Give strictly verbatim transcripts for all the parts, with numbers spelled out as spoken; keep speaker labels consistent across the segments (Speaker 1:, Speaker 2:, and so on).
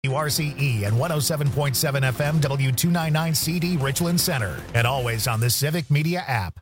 Speaker 1: W R C E and one oh seven point seven F M W two ninety-nine C D Richland Center, and always on the Civic Media app.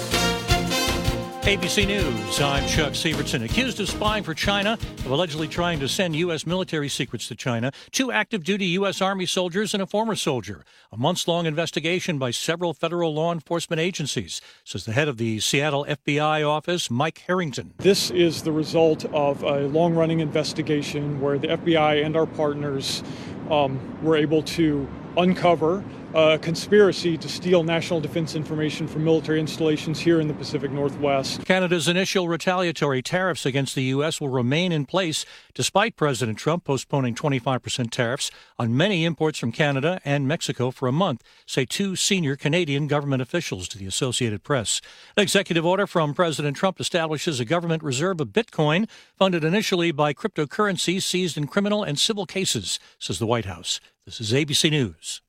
Speaker 2: A B C News, I'm Chuck Severson. Accused of spying for China, of allegedly trying to send U S military secrets to China, two active-duty U S Army soldiers and a former soldier. A months-long investigation by several federal law enforcement agencies, says the head of the Seattle F B I office, Mike Harrington.
Speaker 3: This is the result of a long-running investigation where the F B I and our partners um, were able to uncover a conspiracy to steal national defense information from military installations here in the Pacific Northwest.
Speaker 2: Canada's initial retaliatory tariffs against the U S will remain in place despite President Trump postponing twenty-five percent tariffs on many imports from Canada and Mexico for a month, say two senior Canadian government officials to the Associated Press. An executive order from President Trump establishes a government reserve of Bitcoin funded initially by cryptocurrencies seized in criminal and civil cases, says the White House. This is A B C News.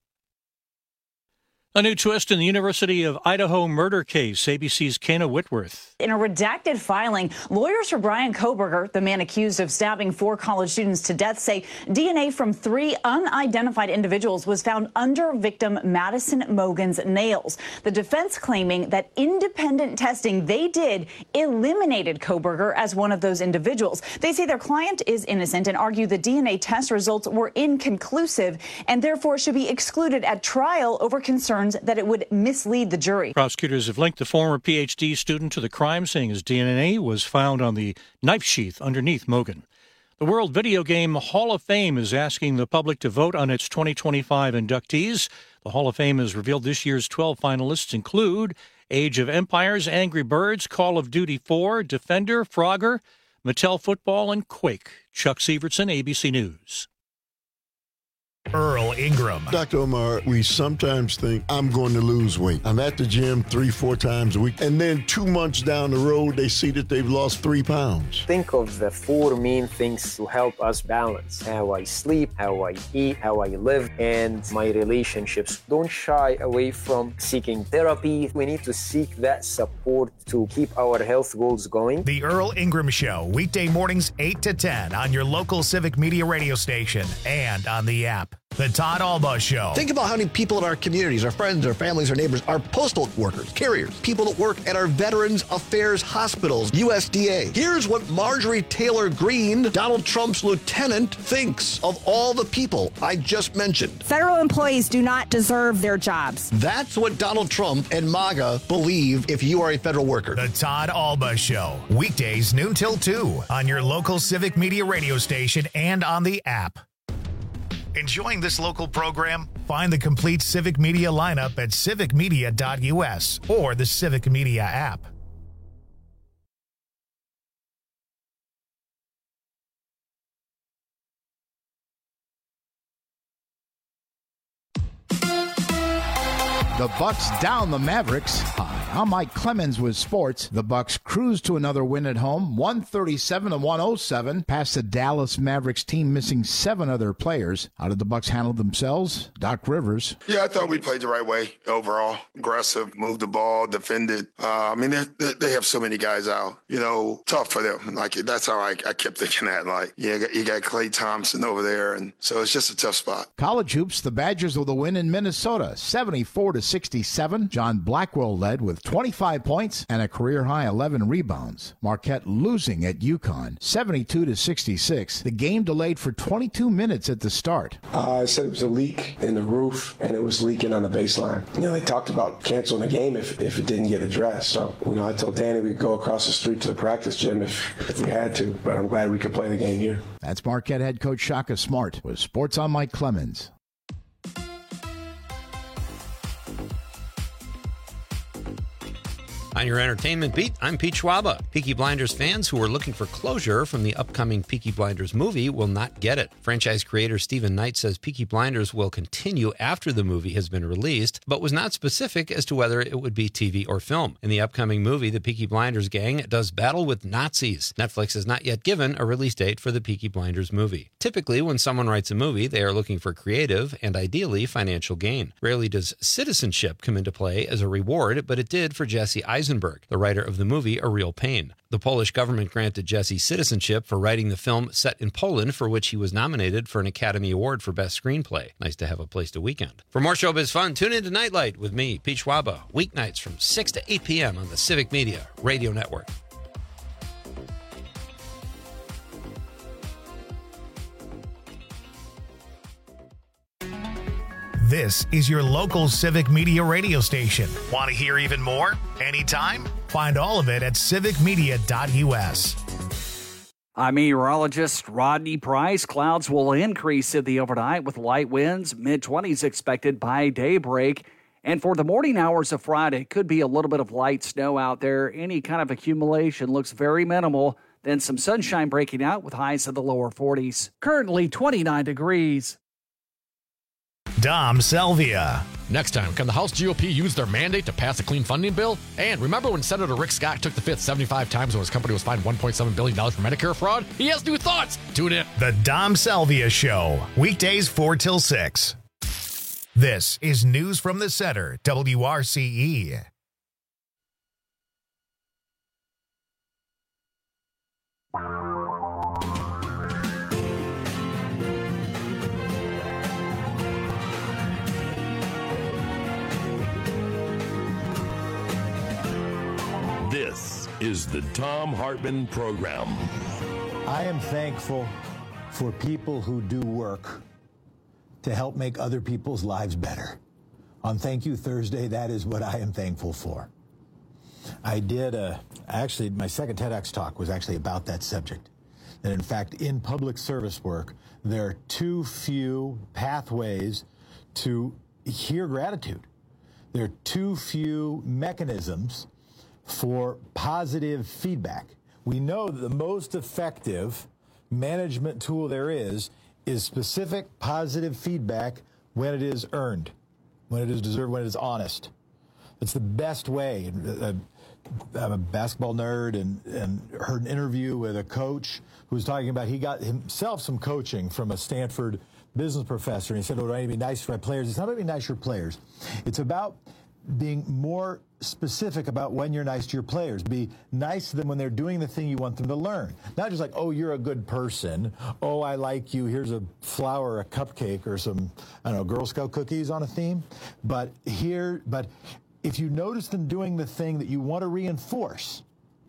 Speaker 2: A new twist in the University of Idaho murder case. A B C's Kana Whitworth.
Speaker 4: In a redacted filing, lawyers for Bryan Kohberger, the man accused of stabbing four college students to death, say D N A from three unidentified individuals was found under victim Madison Mogen's nails. The defense claiming that independent testing they did eliminated Kohberger as one of those individuals. They say their client is innocent and argue the D N A test results were inconclusive and therefore should be excluded at trial over concerns that it would mislead the jury.
Speaker 2: Prosecutors have linked the former P H D student to the crime, saying his D N A was found on the knife sheath underneath Mogen. The World Video Game Hall of Fame is asking the public to vote on its twenty twenty-five inductees. The Hall of Fame has revealed this year's twelve finalists include Age of Empires, Angry Birds, Call of Duty four, Defender, Frogger, Mattel Football, and Quake. Chuck Severson, A B C News.
Speaker 1: Earl Ingram.
Speaker 5: Doctor Omar, we sometimes think I'm going to lose weight. I'm at the gym three, four times a week. And then two months down the road, they see that they've lost three pounds.
Speaker 6: Think of the four main things to help us balance: how I sleep, how I eat, how I live, and my relationships. Don't shy away from seeking therapy. We need to seek that support to keep our health goals going.
Speaker 1: The Earl Ingram Show, weekday mornings eight to ten on your local Civic Media radio station and on the app. The Todd Alba Show.
Speaker 7: Think about how many people in our communities, our friends, our families, our neighbors, our postal workers, carriers, people that work at our Veterans Affairs hospitals, U S D A. Here's what Marjorie Taylor Greene, Donald Trump's lieutenant, thinks of all the people I just mentioned.
Speaker 8: Federal employees do not deserve their jobs.
Speaker 7: That's what Donald Trump and MAGA believe if you are a federal worker.
Speaker 1: The Todd Alba Show, weekdays noon till two on your local Civic Media radio station and on the app. Enjoying this local program? Find the complete Civic Media lineup at civic media dot U S or the Civic Media app.
Speaker 9: The Bucks down the Mavericks. Hi, I'm Mike Clemens with sports. The Bucks cruise to another win at home, one thirty-seven to one oh seven, past the Dallas Mavericks team missing seven other players. How did the Bucks handle themselves? Doc Rivers.
Speaker 10: Yeah, I thought we played the right way overall. Aggressive, moved the ball, defended. Uh, I mean, they, they have so many guys out. You know, tough for them. Like, that's how I, I kept thinking that. Like, yeah, you got, you got Klay Thompson over there, and so it's just a tough spot.
Speaker 9: College hoops, the Badgers with a win in Minnesota, seventy-four to sixty-seven. John Blackwell led with twenty-five points and a career-high eleven rebounds. Marquette losing at UConn, seventy-two to sixty-six. The game delayed for twenty-two minutes at the start.
Speaker 11: Uh, I said it was a leak in the roof, and it was leaking on the baseline. You know, they talked about canceling the game if, if it didn't get addressed. So, you know, I told Danny we'd go across the street to the practice gym if, if we had to, but I'm glad we could play the game here.
Speaker 9: That's Marquette head coach Shaka Smart with Sports on Mike Clemens.
Speaker 12: On your entertainment beat, I'm Pete Schwaba. Peaky Blinders fans who are looking for closure from the upcoming Peaky Blinders movie will not get it. Franchise creator Stephen Knight says Peaky Blinders will continue after the movie has been released, but was not specific as to whether it would be T V or film. In the upcoming movie, the Peaky Blinders gang does battle with Nazis. Netflix has not yet given a release date for the Peaky Blinders movie. Typically, when someone writes a movie, they are looking for creative and ideally financial gain. Rarely does citizenship come into play as a reward, but it did for Jesse Eisenberg, Eisenberg, the writer of the movie A Real Pain. The Polish government granted Jesse citizenship for writing the film set in Poland, for which he was nominated for an Academy Award for Best Screenplay. Nice to have a place to weekend. For more showbiz fun, tune in to Nightlight with me, Pete Schwaba, weeknights from six to eight p.m. on the Civic Media Radio Network.
Speaker 1: This is your local Civic Media radio station. Want to hear even more? Anytime? Find all of it at civic media dot u s.
Speaker 13: I'm meteorologist Rodney Price. Clouds will increase in the overnight with light winds, mid twenties expected by daybreak. And for the morning hours of Friday, could be a little bit of light snow out there. Any kind of accumulation looks very minimal. Then some sunshine breaking out with highs in the lower forties. Currently twenty-nine degrees.
Speaker 1: Dom Selvia.
Speaker 14: Next time, can the House G O P use their mandate to pass a clean funding bill? And remember when Senator Rick Scott took the fifth seventy-five times when his company was fined one point seven billion dollars for Medicare fraud? He has new thoughts. Tune in.
Speaker 1: The Dom Selvia Show, weekdays four till six. This is News from the Center, W R C E.
Speaker 15: This is the Thom Hartmann Program.
Speaker 16: I am thankful for people who do work to help make other people's lives better. On Thank You Thursday, that is what I am thankful for. I did a, actually, my second TEDx talk was actually about that subject. That in fact, in public service work, there are too few pathways to hear gratitude. There are too few mechanisms for positive feedback. We know that the most effective management tool there is is specific positive feedback when it is earned, when it is deserved, when it is honest. It's the best way. I'm a basketball nerd and, and heard an interview with a coach who was talking about he got himself some coaching from a Stanford business professor. And he said, oh, do I need to be nice to my players? It's not about being nice to your players. It's about being more specific about when you're nice to your players. Be nice to them when they're doing the thing you want them to learn. Not just like, oh, you're a good person. Oh, I like you. Here's a flower, a cupcake, or some, I don't know, Girl Scout cookies on a theme. But here, but if you notice them doing the thing that you want to reinforce,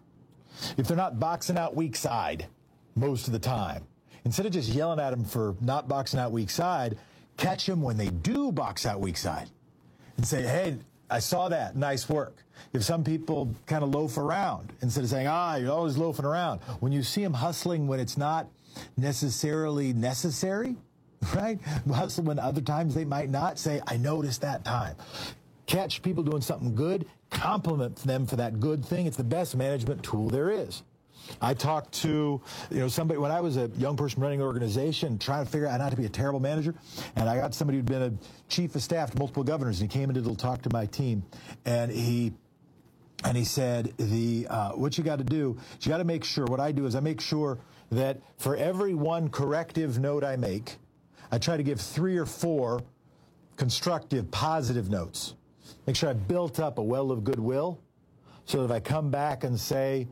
Speaker 16: if they're not boxing out weak side most of the time, instead of just yelling at them for not boxing out weak side, catch them when they do box out weak side and say, hey, I saw that. Nice work. If some people kind of loaf around, instead of saying, ah, you're always loafing around, when you see them hustling when it's not necessarily necessary, right? Hustle when other times they might not, say, I noticed that time. Catch people doing something good, compliment them for that good thing. It's the best management tool there is. I talked to, you know, somebody when I was a young person running an organization, trying to figure out how not to be a terrible manager, and I got somebody who'd been a chief of staff to multiple governors, and he came in to little talk to my team, and he and he said, the uh, what you got to do, you got to make sure. What I do is I make sure that for every one corrective note I make, I try to give three or four constructive, positive notes. Make sure I built up a well of goodwill, so that if I come back and say,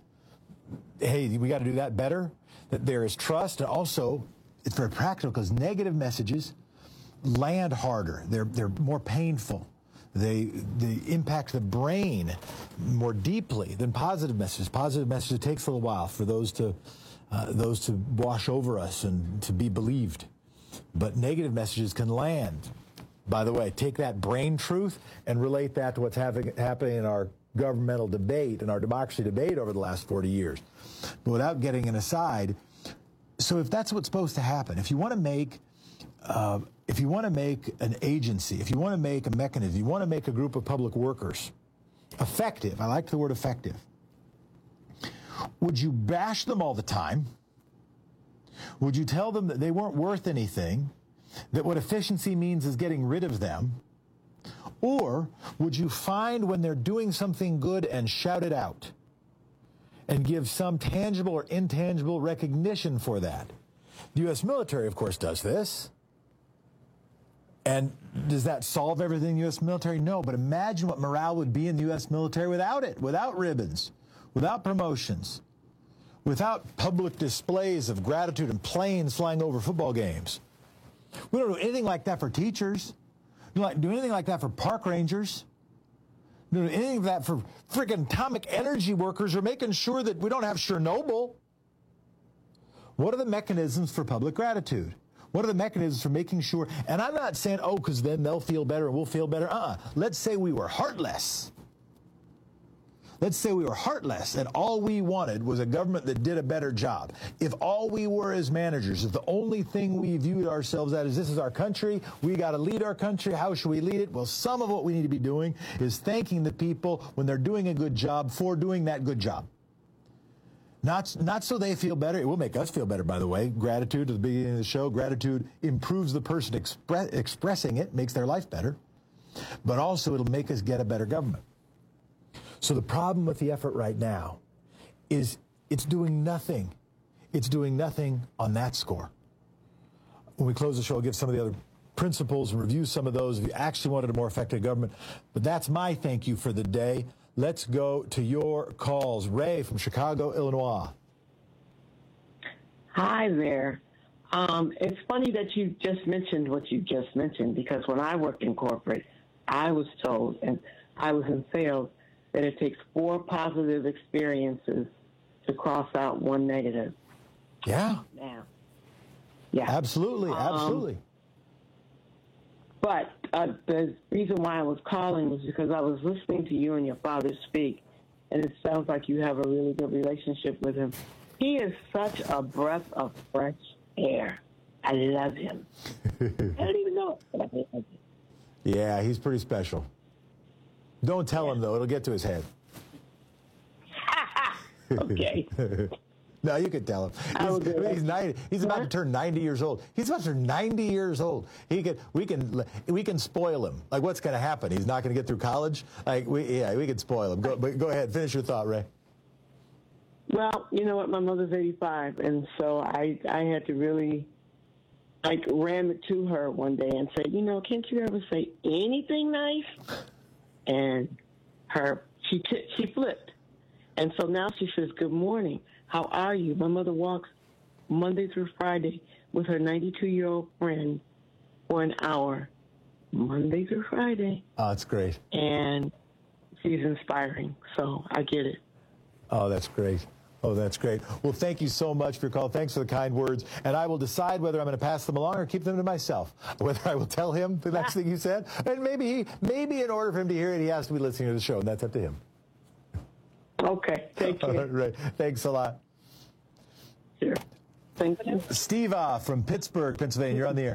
Speaker 16: hey, we got to do that better, that there is trust. And also, it's very practical because negative messages land harder. They're, they're more painful. They, they impact the brain more deeply than positive messages. Positive messages, it takes a little while for those to, uh, those to wash over us and to be believed. But negative messages can land. By the way, take that brain truth and relate that to what's happening, happening in our governmental debate and our democracy debate over the last forty years. But without getting an aside, so if that's what's supposed to happen, if you want to make uh, if you want to make an agency, if you want to make a mechanism, you want to make a group of public workers effective, I like the word effective, would you bash them all the time? Would you tell them that they weren't worth anything, that what efficiency means is getting rid of them? Or would you find when they're doing something good and shout it out and give some tangible or intangible recognition for that? The U S military, of course, does this. And Does that solve everything in the U S military? No, but imagine what morale would be in the U S military without it, without ribbons, without promotions, without public displays of gratitude and planes flying over football games. We don't do anything like that for teachers. We don't do anything like that for park rangers. We don't do anything like that for freaking atomic energy workers or making sure that we don't have Chernobyl. What are the mechanisms for public gratitude? What are the mechanisms for making sure? And I'm not saying, oh, because then they'll feel better and we'll feel better. Uh-uh. Let's say we were heartless. Let's say we were heartless and all we wanted was a government that did a better job. If all we were as managers, if the only thing we viewed ourselves as is this is our country, we got to lead our country, how should we lead it? Well, some of what we need to be doing is thanking the people when they're doing a good job for doing that good job. Not, not so they feel better. It will make us feel better, by the way. Gratitude at the beginning of the show. Gratitude improves the person expre- expressing it, makes their life better. But also it'll make us get a better government. So the problem with the effort right now is it's doing nothing. It's doing nothing on that score. When we close the show, I'll give some of the other principles and review some of those if you actually wanted a more effective government. But that's my thank you for the day. Let's go to your calls. Ray from Chicago, Illinois.
Speaker 17: Hi there. Um, it's funny that you just mentioned what you just mentioned, because when I worked in corporate, I was told, and I was in sales, that it takes four positive experiences to cross out one negative.
Speaker 16: Yeah.
Speaker 17: Now. Yeah.
Speaker 16: Absolutely, absolutely.
Speaker 17: Um, But uh, the reason why I was calling was because I was listening to you and your father speak, and it sounds like you have a really good relationship with him. He is such a breath of fresh air. I love him. I don't even know it, but I love him.
Speaker 16: Yeah, he's pretty special. Don't tell yeah. him, though. It'll get to his head.
Speaker 17: Okay.
Speaker 16: No, you could tell him. He's, he's ninety. He's about to turn ninety years old. He's about to turn ninety years old. He could. We can. We can spoil him. Like, what's going to happen? He's not going to get through college. Like, we. Yeah, we could spoil him. Go. But go ahead. Finish your thought, Ray.
Speaker 17: Well, you know what? My mother's eighty-five, and so I. I had to really, like, ram it to her one day and say, you know, can't you ever say anything nice? And her. She. T- she flipped, and so now she says, "Good morning. How are you?" My mother walks Monday through Friday with her ninety-two-year-old friend for an hour, Monday through Friday.
Speaker 16: Oh, that's great.
Speaker 17: And she's inspiring, so I get it.
Speaker 16: Oh, that's great. Oh, that's great. Well, thank you so much for your call. Thanks for the kind words. And I will decide whether I'm going to pass them along or keep them to myself. Whether I will tell him the next thing you said. And maybe he, maybe in order for him to hear it, he has to be listening to the show, and that's up to him.
Speaker 17: Okay, take care.
Speaker 16: All right, thanks a lot.
Speaker 17: Sure. Thank you.
Speaker 16: Steve uh, from Pittsburgh, Pennsylvania, you're on the air.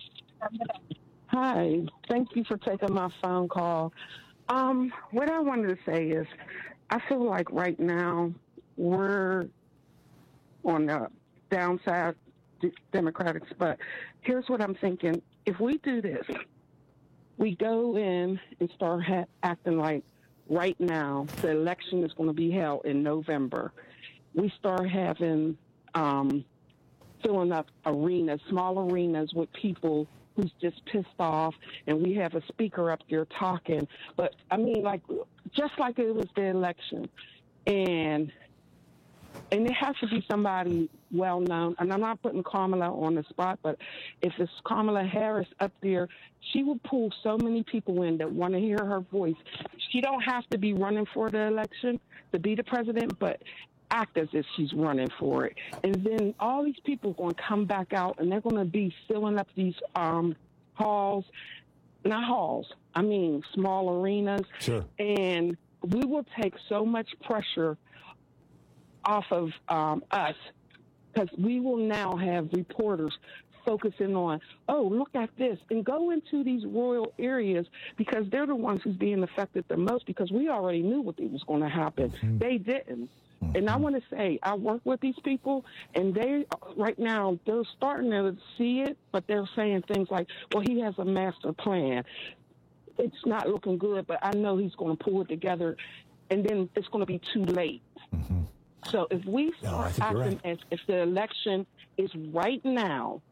Speaker 18: Hi, thank you for taking my phone call. Um, what I wanted to say is, I feel like right now we're on the downside, Democrats, but here's what I'm thinking. If we do this, we go in and start ha- acting like right now the election is going to be held in November. We start having um, filling up arenas, small arenas with people who's just pissed off, and we have a speaker up there talking. But, I mean, like, just like it was the election. And and it has to be somebody well-known. And I'm not putting Kamala on the spot, but if it's Kamala Harris up there, she will pull so many people in that want to hear her voice. She don't have to be running for the election to be the president, but act as if she's running for it. And then all these people are going to come back out, and they're going to be filling up these um, halls, not halls, I mean small arenas.
Speaker 16: Sure.
Speaker 18: And we will take so much pressure off of um, us, because we will now have reporters focusing on, oh, look at this, and go into these rural areas, because they're the ones who's being affected the most, because we already knew what was going to happen. Mm-hmm. They didn't. Mm-hmm. And I want to say, I work with these people, and they, right now, they're starting to see it, but they're saying things like, well, he has a master plan. It's not looking good, but I know he's going to pull it together, and then it's going to be too late.
Speaker 16: Mm-hmm.
Speaker 18: So if we start
Speaker 16: no,
Speaker 18: acting
Speaker 16: right.
Speaker 18: as if the election is right now,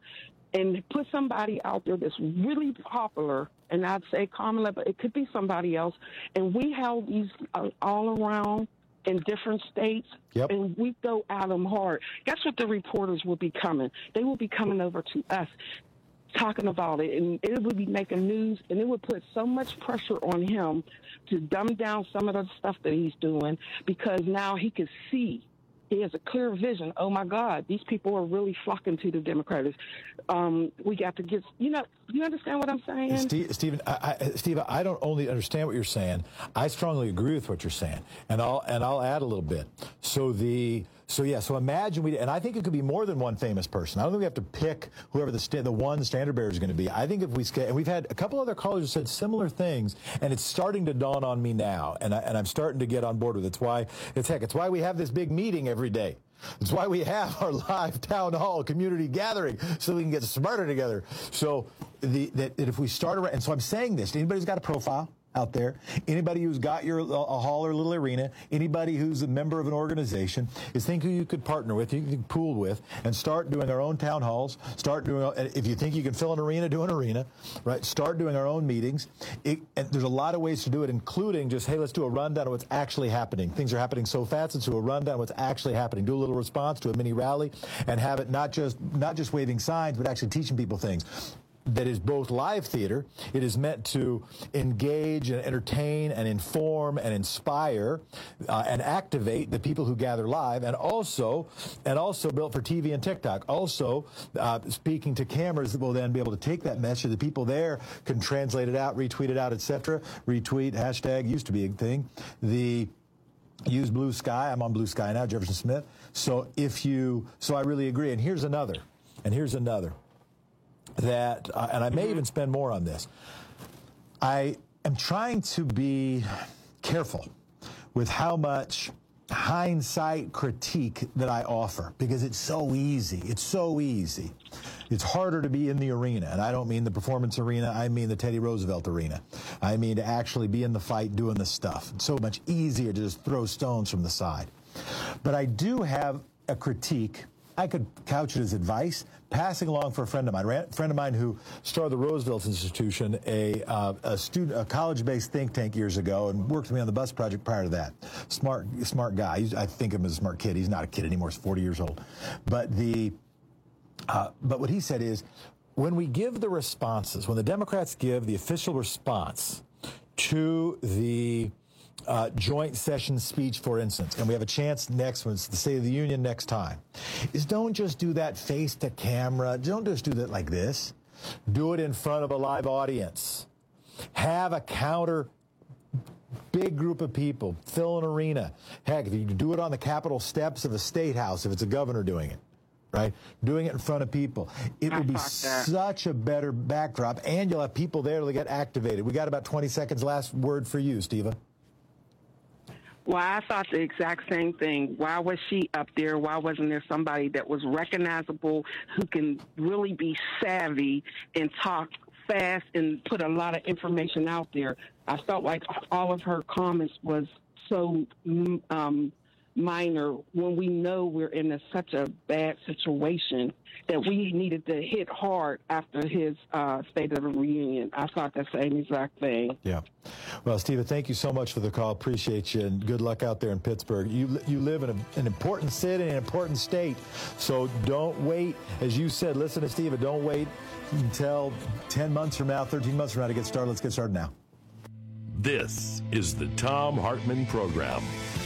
Speaker 18: and put somebody out there that's really popular, and I'd say Kamala, but it could be somebody else, and we held these uh, all around in different states,
Speaker 19: yep.
Speaker 18: and we go at them hard. Guess what the reporters will be coming? They will be coming over to us talking about it, and it would be making news, and it would put so much pressure on him to dumb down some of the stuff that he's doing, because now he can see. He has a clear vision. Oh, my God, these people are really flocking to the Democrats. Um, we got to get, you know, you understand what I'm saying?
Speaker 19: Steve, Stephen, I, I, Steve, I don't only understand what you're saying. I strongly agree with what you're saying, and I'll and I'll add a little bit. So the so yeah, so imagine we, and I think it could be more than one famous person. I don't think we have to pick whoever the sta- the one standard bearer is going to be. I think if we and we've had a couple other callers who said similar things, and it's starting to dawn on me now, and I, and I'm starting to get on board with it. It's why it's heck, it's why we have this big meeting every day. It's why we have our live town hall community gathering, so we can get smarter together. So the, that, that if we start around, and so I'm saying this, anybody who's got a profile out there, anybody who's got your a hall or little arena, anybody who's a member of an organization, is think who you could partner with, you can pool with, and start doing our own town halls. Start doing, if you think you can fill an arena, do an arena, right? Start doing our own meetings. It, and there's a lot of ways to do it, including just, hey, let's do a rundown of what's actually happening. Things are happening so fast, let's do a rundown of what's actually happening. Do a little response to a mini rally, and have it not just not just waving signs, but actually teaching people things. That is both live theater. It is meant to engage and entertain and inform and inspire uh, and activate the people who gather live, and also and also built for T V and TikTok. Also uh, speaking to cameras that will then be able to take that message. The people there can translate it out, retweet it out, et cetera. Retweet, hashtag, used to be a thing. The use Blue Sky. I'm on Blue Sky now, Jefferson Smith. So if you, so I really agree. And here's another, and here's another. That, uh, and I may even spend more on this. I am trying to be careful with how much hindsight critique that I offer, because it's so easy. It's so easy. It's harder to be in the arena, and I don't mean the performance arena. I mean the Teddy Roosevelt arena. I mean to actually be in the fight doing the stuff. It's so much easier to just throw stones from the side. But I do have a critique. I could couch it as advice, passing along for a friend of mine, a friend of mine who started the Roosevelt Institution, a, uh, a student, a college-based think tank years ago, and worked with me on the bus project prior to that. Smart, smart guy. He's, I think of him as a smart kid. He's not a kid anymore. He's forty years old. But the, uh, but what he said is, when we give the responses, when the Democrats give the official response to the Uh, joint session speech, for instance, and we have a chance next one, it's the State of the Union next time, is don't just do that face to camera. Don't just do that like this. Do it in front of a live audience. Have a counter big group of people. Fill an arena. Heck, if you do it on the Capitol steps of a state house, if it's a governor doing it, right? Doing it in front of people. It will be such a better backdrop, and you'll have people there to get activated. We got about twenty seconds. Last word for you, Steva.
Speaker 18: Well, I thought the exact same thing. Why was she up there? Why wasn't there somebody that was recognizable, who can really be savvy and talk fast and put a lot of information out there? I felt like all of her comments was so um, minor when we know we're in a, such a bad situation that we needed to hit hard after his uh, State of the Reunion. I thought the same exact thing.
Speaker 19: Yeah. Well, Steva, thank you so much for the call. Appreciate you, and good luck out there in Pittsburgh. You you live in a, an important city, an important state, so don't wait. As you said, listen to Steva. Don't wait until ten months from now, thirteen months from now to get started. Let's get started now.
Speaker 15: This is the Thom Hartmann Program.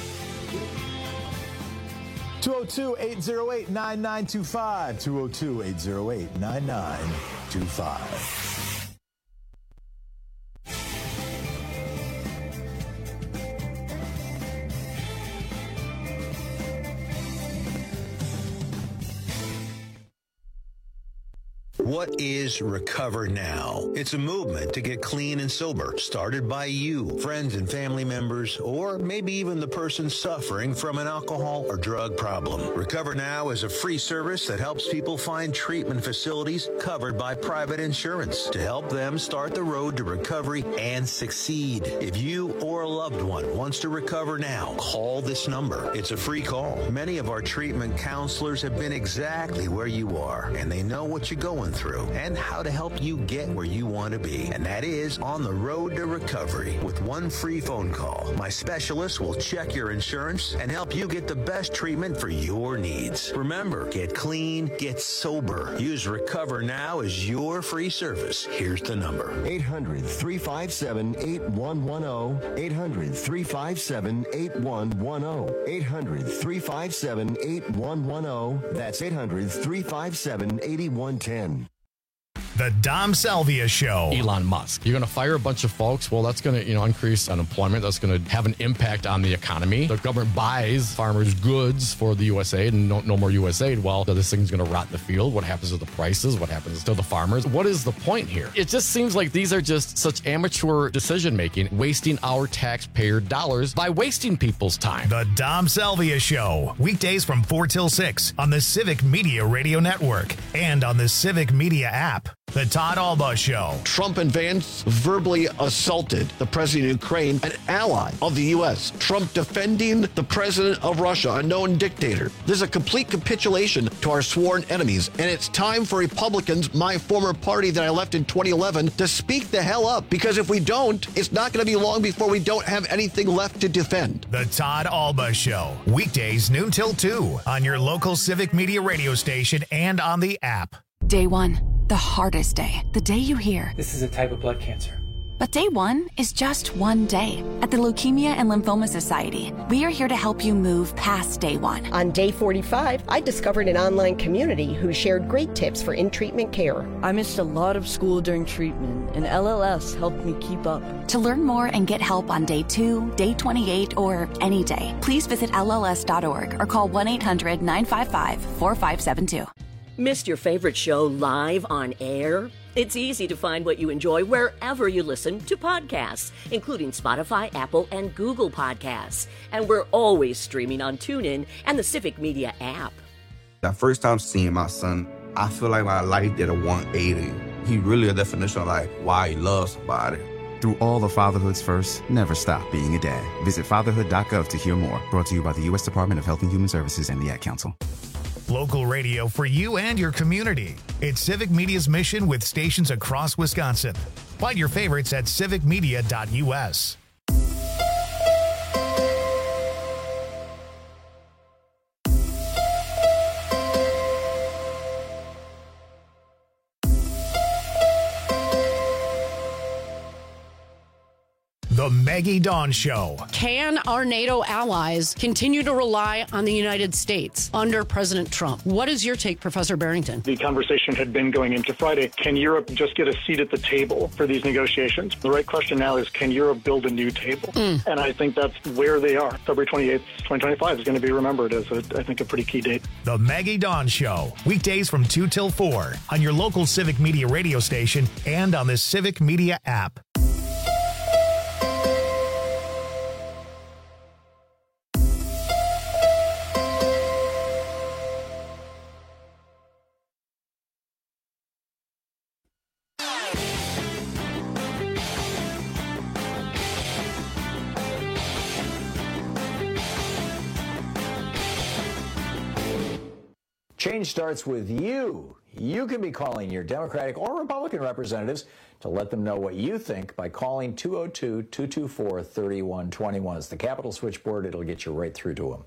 Speaker 19: two oh two, eight oh eight, nine nine two five. two oh two, eight oh eight, nine nine two five.
Speaker 20: What is Recover Now? It's a movement to get clean and sober, started by you, friends and family members, or maybe even the person suffering from an alcohol or drug problem. Recover Now is a free service that helps people find treatment facilities covered by private insurance to help them start the road to recovery and succeed. If you or a loved one wants to recover now, call this number. It's a free call. Many of our treatment counselors have been exactly where you are, and they know what you're going through. through and how to help you get where you want to be. And that is On the Road to Recovery. With one free phone call, my specialist will check your insurance and help you get the best treatment for your needs. Remember, get clean, get sober. Use Recover Now as your free service. Here's the number.
Speaker 21: eight hundred, three five seven, eight one one zero. eight hundred, three five seven, eight one one zero. eight hundred, three five seven, eight one one zero. That's eight hundred, three five seven, eight one one zero.
Speaker 1: The Dom Salvia Show.
Speaker 14: Elon Musk. You're going to fire a bunch of folks. Well, that's going to, you know, increase unemployment. That's going to have an impact on the economy. The government buys farmers' goods for the U S A and no, no more U S aid. Well, this thing's going to rot in the field. What happens to the prices? What happens to the farmers? What is the point here? It just seems like these are just such amateur decision-making, wasting our taxpayer dollars by wasting people's time.
Speaker 1: The Dom Salvia Show. Weekdays from four till six on the Civic Media Radio Network and on the Civic Media app. The Todd Alba Show.
Speaker 7: Trump and Vance verbally assaulted the president of Ukraine, an ally of the U S. Trump defending the president of Russia, a known dictator. This is a complete capitulation to our sworn enemies. And it's time for Republicans, my former party that I left in twenty eleven, to speak the hell up. Because if we don't, it's not going to be long before we don't have anything left to defend.
Speaker 1: The Todd Alba Show. Weekdays noon till two on your local Civic Media radio station and on the app.
Speaker 22: Day one, the hardest day. The day you hear,
Speaker 23: this is a type of blood cancer.
Speaker 22: But day one is just one day. At the Leukemia and Lymphoma Society, we are here to help you move past day one.
Speaker 24: On day forty-five, I discovered an online community who shared great tips for in-treatment care.
Speaker 25: I missed a lot of school during treatment, and L L S helped me keep up.
Speaker 22: To learn more and get help on day two, day twenty-eight, or any day, please visit L L S dot org or call one eight hundred nine five five four five seven two.
Speaker 26: Missed your favorite show live on air? It's easy to find what you enjoy wherever you listen to podcasts, including Spotify, Apple, and Google Podcasts. And we're always streaming on TuneIn and the Civic Media app.
Speaker 27: The first time seeing my son, I feel like my life did a one eighty. He really a definition of like why he loves somebody.
Speaker 28: Through all the fatherhood's first, never stop being a dad. Visit fatherhood dot gov to hear more. Brought to you by the U S Department of Health and Human Services and the Ad Council.
Speaker 1: Local radio for you and your community. It's Civic Media's mission with stations across Wisconsin. Find your favorites at civic media dot U S. The Maggie Dawn Show.
Speaker 29: Can our NATO allies continue to rely on the United States under President Trump? What is your take, Professor Barrington?
Speaker 3: The conversation had been going into Friday. Can Europe just get a seat at the table for these negotiations? The right question now is, can Europe build a new table? Mm. And I think that's where they are. February twenty-eighth, twenty twenty-five is going to be remembered as, a, I think, a pretty key date.
Speaker 1: The Maggie Dawn Show. Weekdays from two till four on your local Civic Media radio station and on the Civic Media app.
Speaker 30: Change starts with you. You can be calling your Democratic or Republican representatives to let them know what you think by calling two oh two, two two four, three one two one. It's the Capitol switchboard. It'll get you right through to them.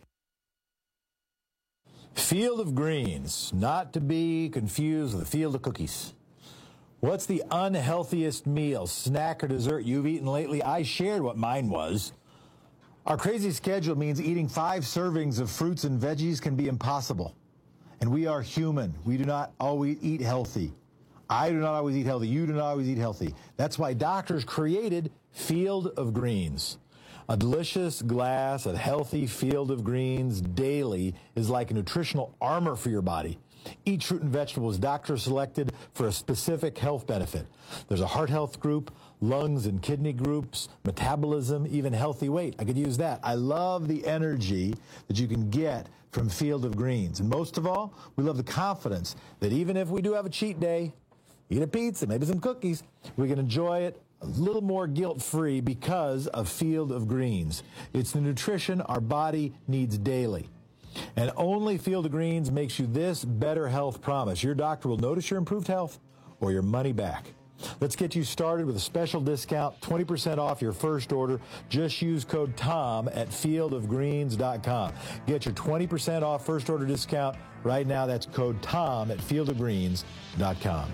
Speaker 19: Field of Greens, not to be confused with a field of cookies. What's the unhealthiest meal, snack, or dessert you've eaten lately? I shared what mine was. Our crazy schedule means eating five servings of fruits and veggies can be impossible. And we are human. We do not always eat healthy. I do not always eat healthy. You do not always eat healthy. That's why doctors created Field of Greens. A delicious glass of healthy Field of Greens daily is like a nutritional armor for your body. Each fruit and vegetable is doctor selected for a specific health benefit. There's a heart health group, lungs and kidney groups, metabolism, even healthy weight. I could use that. I love the energy that you can get from Field of Greens. And most of all, we love the confidence that even if we do have a cheat day, eat a pizza, maybe some cookies, we can enjoy it a little more guilt-free because of Field of Greens. It's the nutrition our body needs daily. And only Field of Greens makes you this better health promise. Your doctor will notice your improved health or your money back. Let's get you started with a special discount, twenty percent off your first order. Just use code TOM at field of greens dot com. Get your twenty percent off first order discount right now. That's code TOM at field of greens dot com.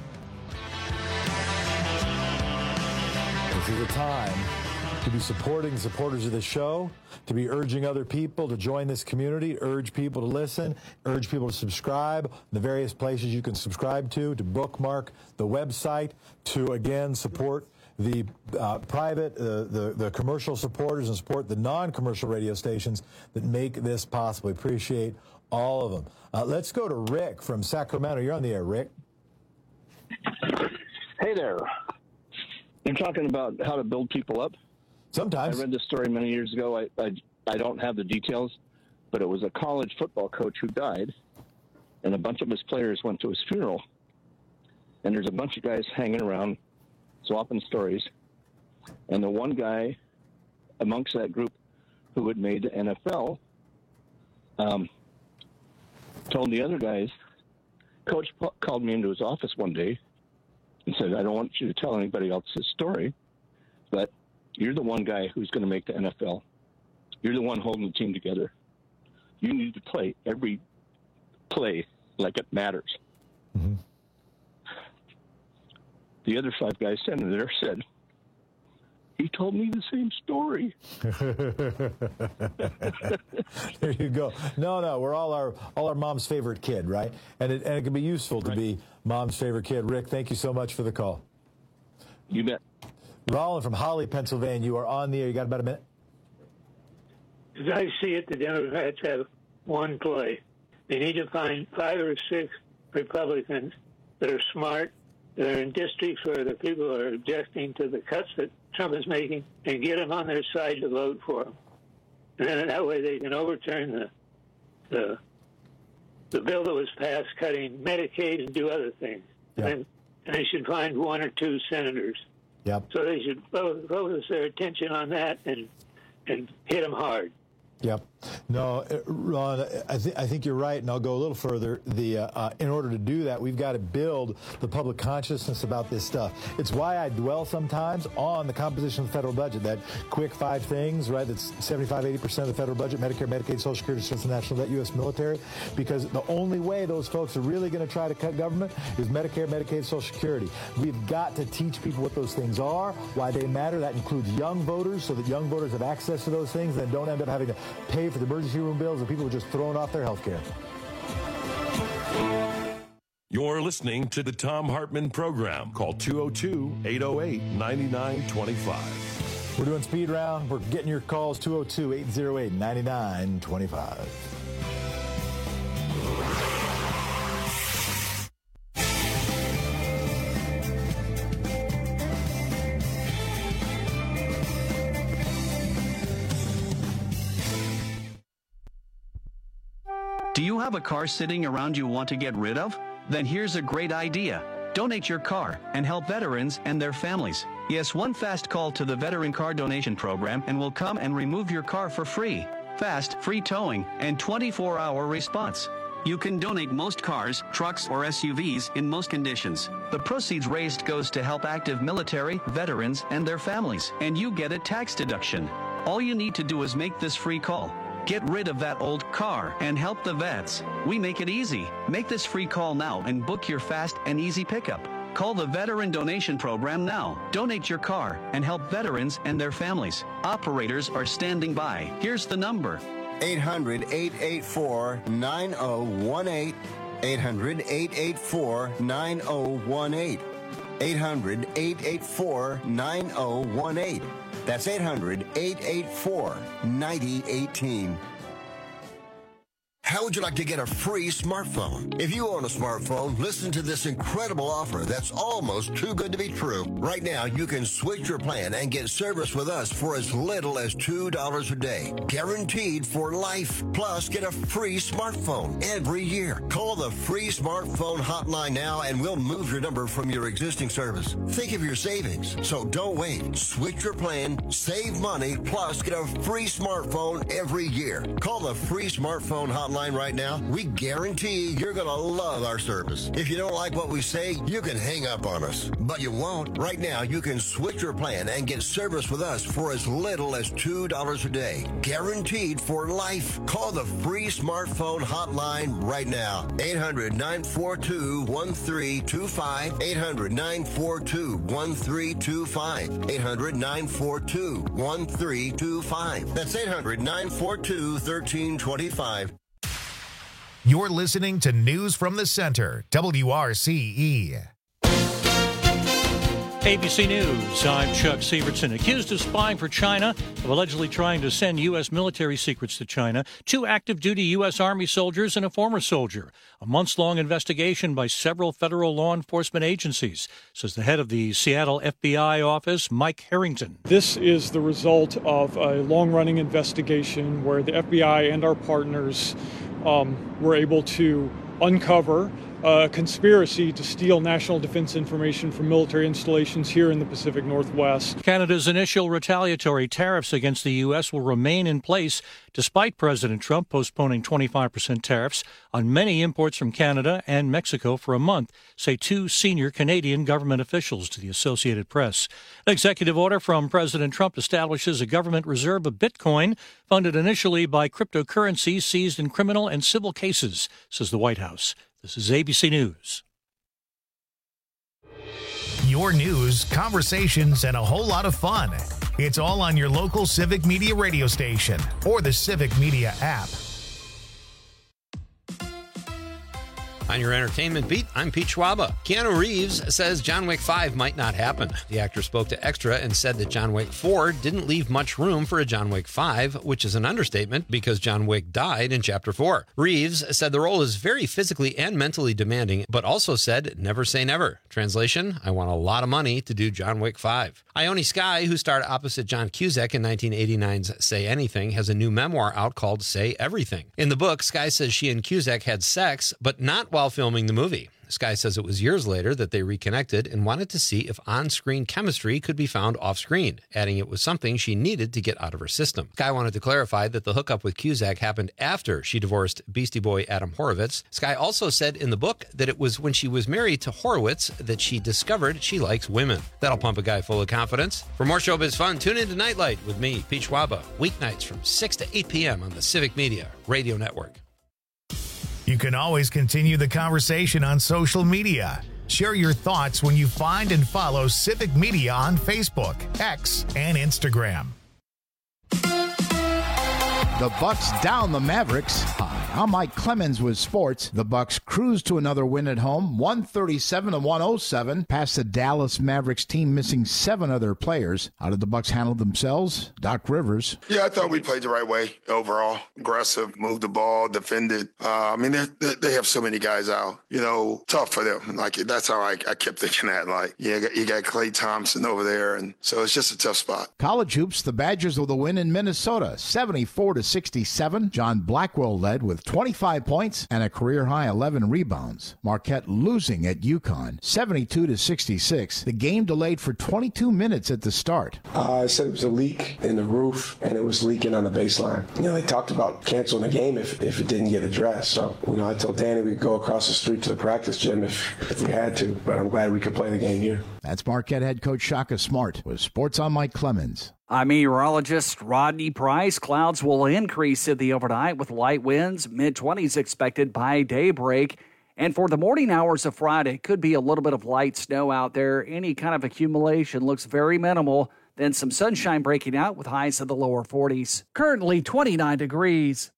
Speaker 19: This is the time to be supporting the supporters of the show, to be urging other people to join this community, urge people to listen, urge people to subscribe, the various places you can subscribe to, to bookmark the website, to, again, support the uh, private, uh, the, the commercial supporters and support the non-commercial radio stations that make this possible. We appreciate all of them. Uh, let's go to Rick from Sacramento. You're on the air, Rick.
Speaker 2: Hey there. You're talking about how to build people up?
Speaker 19: Sometimes.
Speaker 2: I read this story many years ago. I, I, I don't have the details, but it was a college football coach who died, and a bunch of his players went to his funeral. And there's a bunch of guys hanging around, swapping stories. And the one guy amongst that group who had made the N F L um, told the other guys, Coach called me into his office one day and said, I don't want you to tell anybody else this story, but you're the one guy who's going to make the N F L. You're the one holding the team together. You need to play every play like it matters.
Speaker 19: Mm-hmm.
Speaker 2: The other five guys standing there said, he told me the same story.
Speaker 19: There you go. No, no, we're all our all our mom's favorite kid, right? And it, and it can be useful to right. be mom's favorite kid. Rick, thank you so much for the call.
Speaker 2: You bet.
Speaker 19: Roland from Holly, Pennsylvania, you are on the air. You got about a minute?
Speaker 4: As I see it, the Democrats have one play. They need to find five or six Republicans that are smart, that are in districts where the people are objecting to the cuts that Trump is making, and get them on their side to vote for him. And then that way they can overturn the the, the bill that was passed cutting Medicaid and do other things.
Speaker 19: Yep.
Speaker 4: And, and they should find one or two senators.
Speaker 19: Yep.
Speaker 4: So they should focus their attention on that and and hit them hard.
Speaker 19: Yep. No, Ron, I, th- I think you're right, and I'll go a little further. The uh, uh, in order to do that, we've got to build the public consciousness about this stuff. It's why I dwell sometimes on the composition of the federal budget, that quick five things, right? That's seventy-five, eighty percent of the federal budget, Medicare, Medicaid, Social Security, Defense, National Debt, U S military, because the only way those folks are really going to try to cut government is Medicare, Medicaid, Social Security. We've got to teach people what those things are, why they matter. That includes young voters, so that young voters have access to those things and don't end up having to pay for the emergency room bills and people are just throwing off their health care.
Speaker 15: You're listening to the Thom Hartmann Program. Call two oh two, eight oh eight, nine nine two five.
Speaker 19: We're doing speed round. We're getting your calls, two oh two, eight oh eight, nine nine two five.
Speaker 5: Do you have a car sitting around you want to get rid of? Then here's a great idea. Donate your car and help veterans and their families. Yes, one fast call to the Veteran Car Donation Program and we'll come and remove your car for free. Fast, free towing, and twenty-four hour response. You can donate most cars, trucks, or S U Vs in most conditions. The proceeds raised goes to help active military, veterans, and their families, and you get a tax deduction. All you need to do is make this free call. Get rid of that old car and help the vets. We make it easy. Make this free call now and book your fast and easy pickup. Call the Veteran Donation Program now. Donate your car and help veterans and their families. Operators are standing by. Here's the number.
Speaker 21: eight hundred, eight eight four, nine oh one eight. eight hundred, eight eight four, nine oh one eight. eight hundred, eight eight four, nine oh one eight. That's eight hundred, eight eight four, nine oh one eight. How would you like to get a free smartphone? If you own a smartphone, listen to this incredible offer that's almost too good to be true. Right now, you can switch your plan and get service with us for as little as two dollars a day. Guaranteed for life. Plus, get a free smartphone every year. Call the free smartphone hotline now and we'll move your number from your existing service. Think of your savings. So don't wait. Switch your plan, save money, plus get a free smartphone every year. Call the free smartphone hotline line right now, we guarantee you're going to love our service. If you don't like what we say, you can hang up on us. But you won't. Right now, you can switch your plan and get service with us for as little as two dollars a day. Guaranteed for life. Call the free smartphone hotline right now. eight hundred, nine four two, one three two five. eight hundred, nine four two, one three two five. eight hundred, nine four two, one three two five. That's eight hundred, nine four two, one three two five.
Speaker 1: You're listening to News from the Center, W R C E.
Speaker 6: A B C News, I'm Chuck Severson. Accused of spying for China, of allegedly trying to send U S military secrets to China, two active-duty U S Army soldiers and a former soldier. A months-long investigation by several federal law enforcement agencies, says the head of the Seattle F B I office, Mike Harrington.
Speaker 3: This is the result of a long-running investigation where the F B I and our partners um, were able to uncover a conspiracy to steal national defense information from military installations here in the Pacific Northwest.
Speaker 6: Canada's initial retaliatory tariffs against the U S will remain in place despite President Trump postponing twenty-five percent tariffs on many imports from Canada and Mexico for a month, say two senior Canadian government officials to the Associated Press. An executive order from President Trump establishes a government reserve of Bitcoin funded initially by cryptocurrencies seized in criminal and civil cases, says the White House. This is A B C News.
Speaker 1: Your news, conversations, and a whole lot of fun. It's all on your local Civic Media radio station or the Civic Media app.
Speaker 8: On your entertainment beat, I'm Pete Schwaba. Keanu Reeves says John Wick five might not happen. The actor spoke to Extra and said that John Wick four didn't leave much room for a John Wick five, which is an understatement because John Wick died in Chapter four. Reeves said the role is very physically and mentally demanding, but also said never say never. Translation, I want a lot of money to do John Wick five. Ione Skye, who starred opposite John Cusack in nineteen eighty-nine's Say Anything, has a new memoir out called Say Everything. In the book, Skye says she and Cusack had sex, but not while filming the movie. Skye says it was years later that they reconnected and wanted to see if on-screen chemistry could be found off-screen, adding it was something she needed to get out of her system. Skye wanted to clarify that the hookup with Cusack happened after she divorced Beastie Boy Adam Horovitz. Skye also said in the book that it was when she was married to Horowitz that she discovered she likes women. That'll pump a guy full of confidence. For more showbiz fun, tune into Nightlight with me, Pete Schwaba, weeknights from six to eight p.m. on the Civic Media Radio Network.
Speaker 1: You can always continue the conversation on social media. Share your thoughts when you find and follow Civic Media on Facebook, X, and Instagram.
Speaker 9: The Bucks down the Mavericks. Hi, I'm Mike Clemens with sports. The Bucks cruise to another win at home, one thirty-seven to one oh seven, past the Dallas Mavericks team missing seven other players. How did the Bucks handle themselves? Doc Rivers.
Speaker 10: Yeah, I thought we played the right way overall. Aggressive, moved the ball, defended. Uh, I mean, they they have so many guys out. You know, tough for them. Like that's how I, I kept thinking that. Like, yeah, you got, you got Klay Thompson over there, and so it's just a tough spot.
Speaker 9: College hoops. The Badgers with a win in Minnesota, seventy-four to sixty-seven. John Blackwell led with twenty-five points and a career-high eleven rebounds. Marquette losing at UConn, seventy-two to sixty-six. The game delayed for twenty-two minutes at the start.
Speaker 11: Uh, I said it was a leak in the roof, and it was leaking on the baseline. You know, they talked about canceling the game if, if it didn't get addressed. So, you know, I told Danny we'd go across the street to the practice gym if, if we had to, but I'm glad we could play the game here.
Speaker 9: That's Marquette head coach Shaka Smart with Sports on Mike Clemens.
Speaker 12: I'm meteorologist Rodney Price. Clouds will increase in the overnight with light winds, mid-twenties expected by daybreak. And for the morning hours of Friday, could be a little bit of light snow out there. Any kind of accumulation looks very minimal. Then some sunshine breaking out with highs in the lower forties. Currently twenty-nine degrees.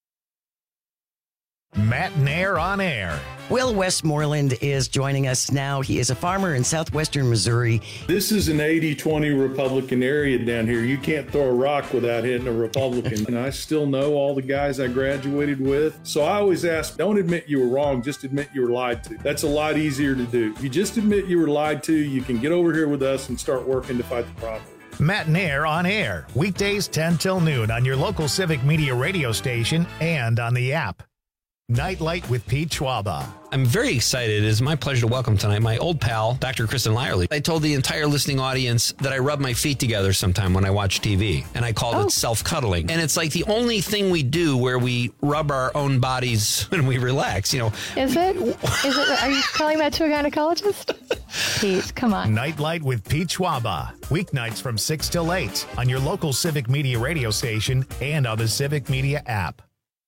Speaker 1: Matt Nair on air.
Speaker 13: Will Westmoreland is joining us now. He is a farmer in southwestern Missouri.
Speaker 16: This is an eighty twenty Republican area down here. You can't throw a rock without hitting a Republican. And I still know all the guys I graduated with. So I always ask, don't admit you were wrong, just admit you were lied to. That's a lot easier to do. If you just admit you were lied to, you can get over here with us and start working to fight the problem.
Speaker 1: Matt Nair on air, weekdays ten till noon on your local Civic Media radio station and on the app. Nightlight with Pete Schwaba.
Speaker 8: I'm very excited. It is my pleasure to welcome tonight my old pal, Doctor Kristen Lyerly. I told the entire listening audience that I rub my feet together sometime when I watch T V, and I called
Speaker 7: Oh.
Speaker 8: it self-cuddling. And it's like the only thing we do where we rub our own bodies when we relax, you know.
Speaker 7: Is it? Is it? Are you telling that to a gynecologist? Pete, come on.
Speaker 1: Nightlight with Pete Schwaba. Weeknights from six till eight on your local Civic Media radio station and on the Civic Media app.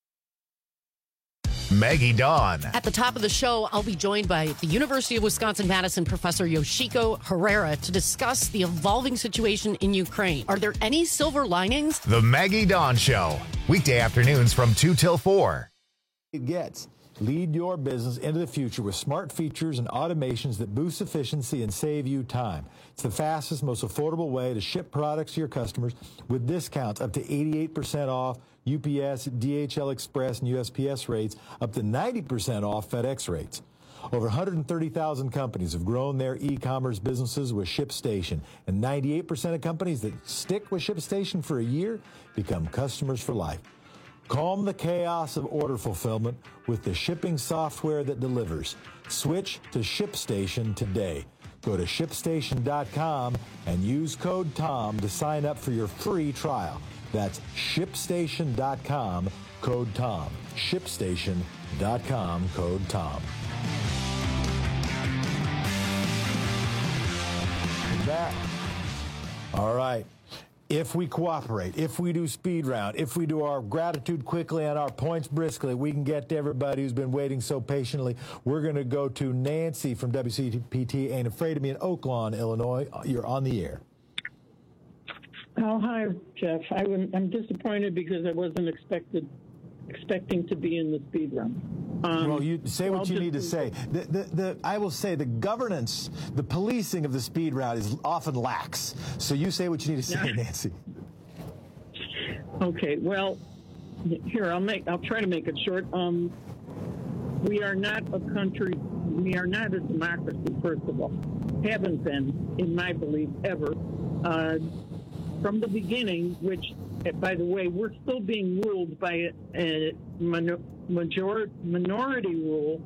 Speaker 1: Maggie Dawn.
Speaker 29: At the top of the show, I'll be joined by the University of Wisconsin-Madison professor Yoshiko Herrera to discuss the evolving situation in Ukraine. Are there any silver linings?
Speaker 1: The Maggie Dawn Show. Weekday afternoons from two till four.
Speaker 19: It gets. Lead your business into the future with smart features and automations that boost efficiency and save you time. It's the fastest, most affordable way to ship products to your customers with discounts up to eighty-eight percent off U P S, D H L Express, and U S P S rates, up to ninety percent off FedEx rates. Over one hundred thirty thousand companies have grown their e-commerce businesses with ShipStation, and ninety-eight percent of companies that stick with ShipStation for a year become customers for life. Calm the chaos of order fulfillment with the shipping software that delivers. Switch to ShipStation today. Go to ship station dot com and use code TOM to sign up for your free trial. That's ship station dot com, code TOM. ship station dot com, code TOM. That. All right. If we cooperate, if we do speed round, if we do our gratitude quickly and our points briskly, we can get to everybody who's been waiting so patiently. We're going to go to Nancy from W C P T, Ain't Afraid of Me in Oak Lawn, Illinois. You're on the air.
Speaker 14: Oh, hi, Jeff. I w- I'm disappointed because I wasn't expected expecting to be in the speed run. Um,
Speaker 19: well, you say what
Speaker 14: I'll
Speaker 19: you
Speaker 14: just-
Speaker 19: need to say. The, the, the, I will say the governance, the policing of the speed round is often lax. So you say what you need to say, Nancy.
Speaker 14: Okay, well, here I'll make. I'll try to make it short. Um, we are not a country. We are not a democracy. First of all, haven't been, in my belief, ever. Uh, from the beginning, which, by the way, we're still being ruled by a, a minor, major, minority rule.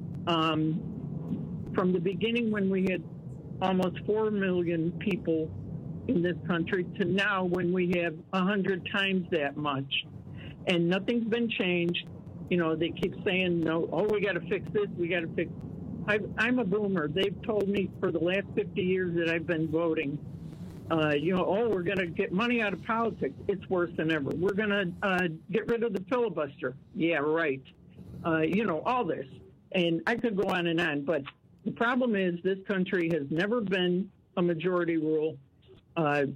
Speaker 14: Um, from the beginning, when we had almost four million people in this country, to now when we have a hundred times that much, and nothing's been changed. You know, they keep saying, "No, oh, we got to fix this. We got to fix." I've, I'm a boomer. They've told me for the last fifty years that I've been voting. Uh, you know, oh, we're going to get money out of politics. It's worse than ever. We're going to uh, get rid of the filibuster. Yeah, right. Uh, you know, all this. And I could go on and on. But the problem is this country has never been a majority rule. Uh,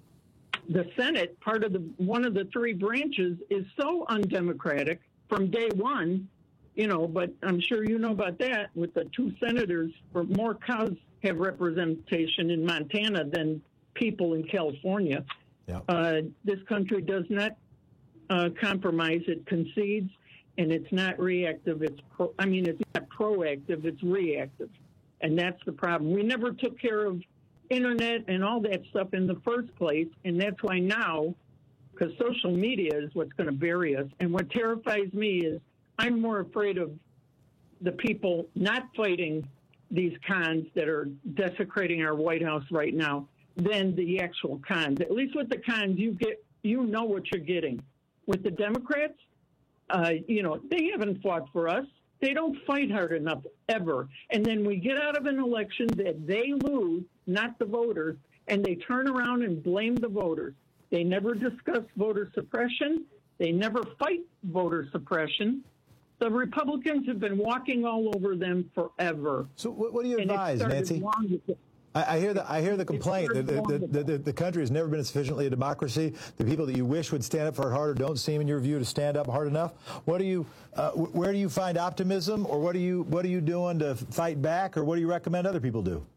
Speaker 14: the Senate, part of the one of the three branches, is so undemocratic from day one, you know, but I'm sure you know about that with the two senators, for more cows have representation in Montana than people in California.
Speaker 19: Yep.
Speaker 14: Uh, this country does not uh, compromise. It concedes, and it's not reactive. It's pro- I mean, it's not proactive. It's reactive, and that's the problem. We never took care of internet and all that stuff in the first place, and that's why now, because social media is what's going to bury us. And what terrifies me is I'm more afraid of the people not fighting these cons that are desecrating our White House right now than the actual cons. At least with the cons, you get, you know what you're getting. With the Democrats, uh, you know, they haven't fought for us. They don't fight hard enough ever. And then we get out of an election that they lose, not the voters, and they turn around and blame the voters. They never discuss voter suppression. They never fight voter suppression. The Republicans have been walking all over them forever.
Speaker 19: So what, what do you
Speaker 14: And it
Speaker 19: advise,
Speaker 14: started
Speaker 19: Nancy?
Speaker 14: long before-
Speaker 19: I, I hear the I hear the complaint that the, the, the, the country has never been sufficiently a democracy. The people that you wish would stand up for it harder don't seem, in your view, to stand up hard enough. What do you, uh, where do you find optimism, or what are you what are you doing to fight back, or what do you recommend other people do?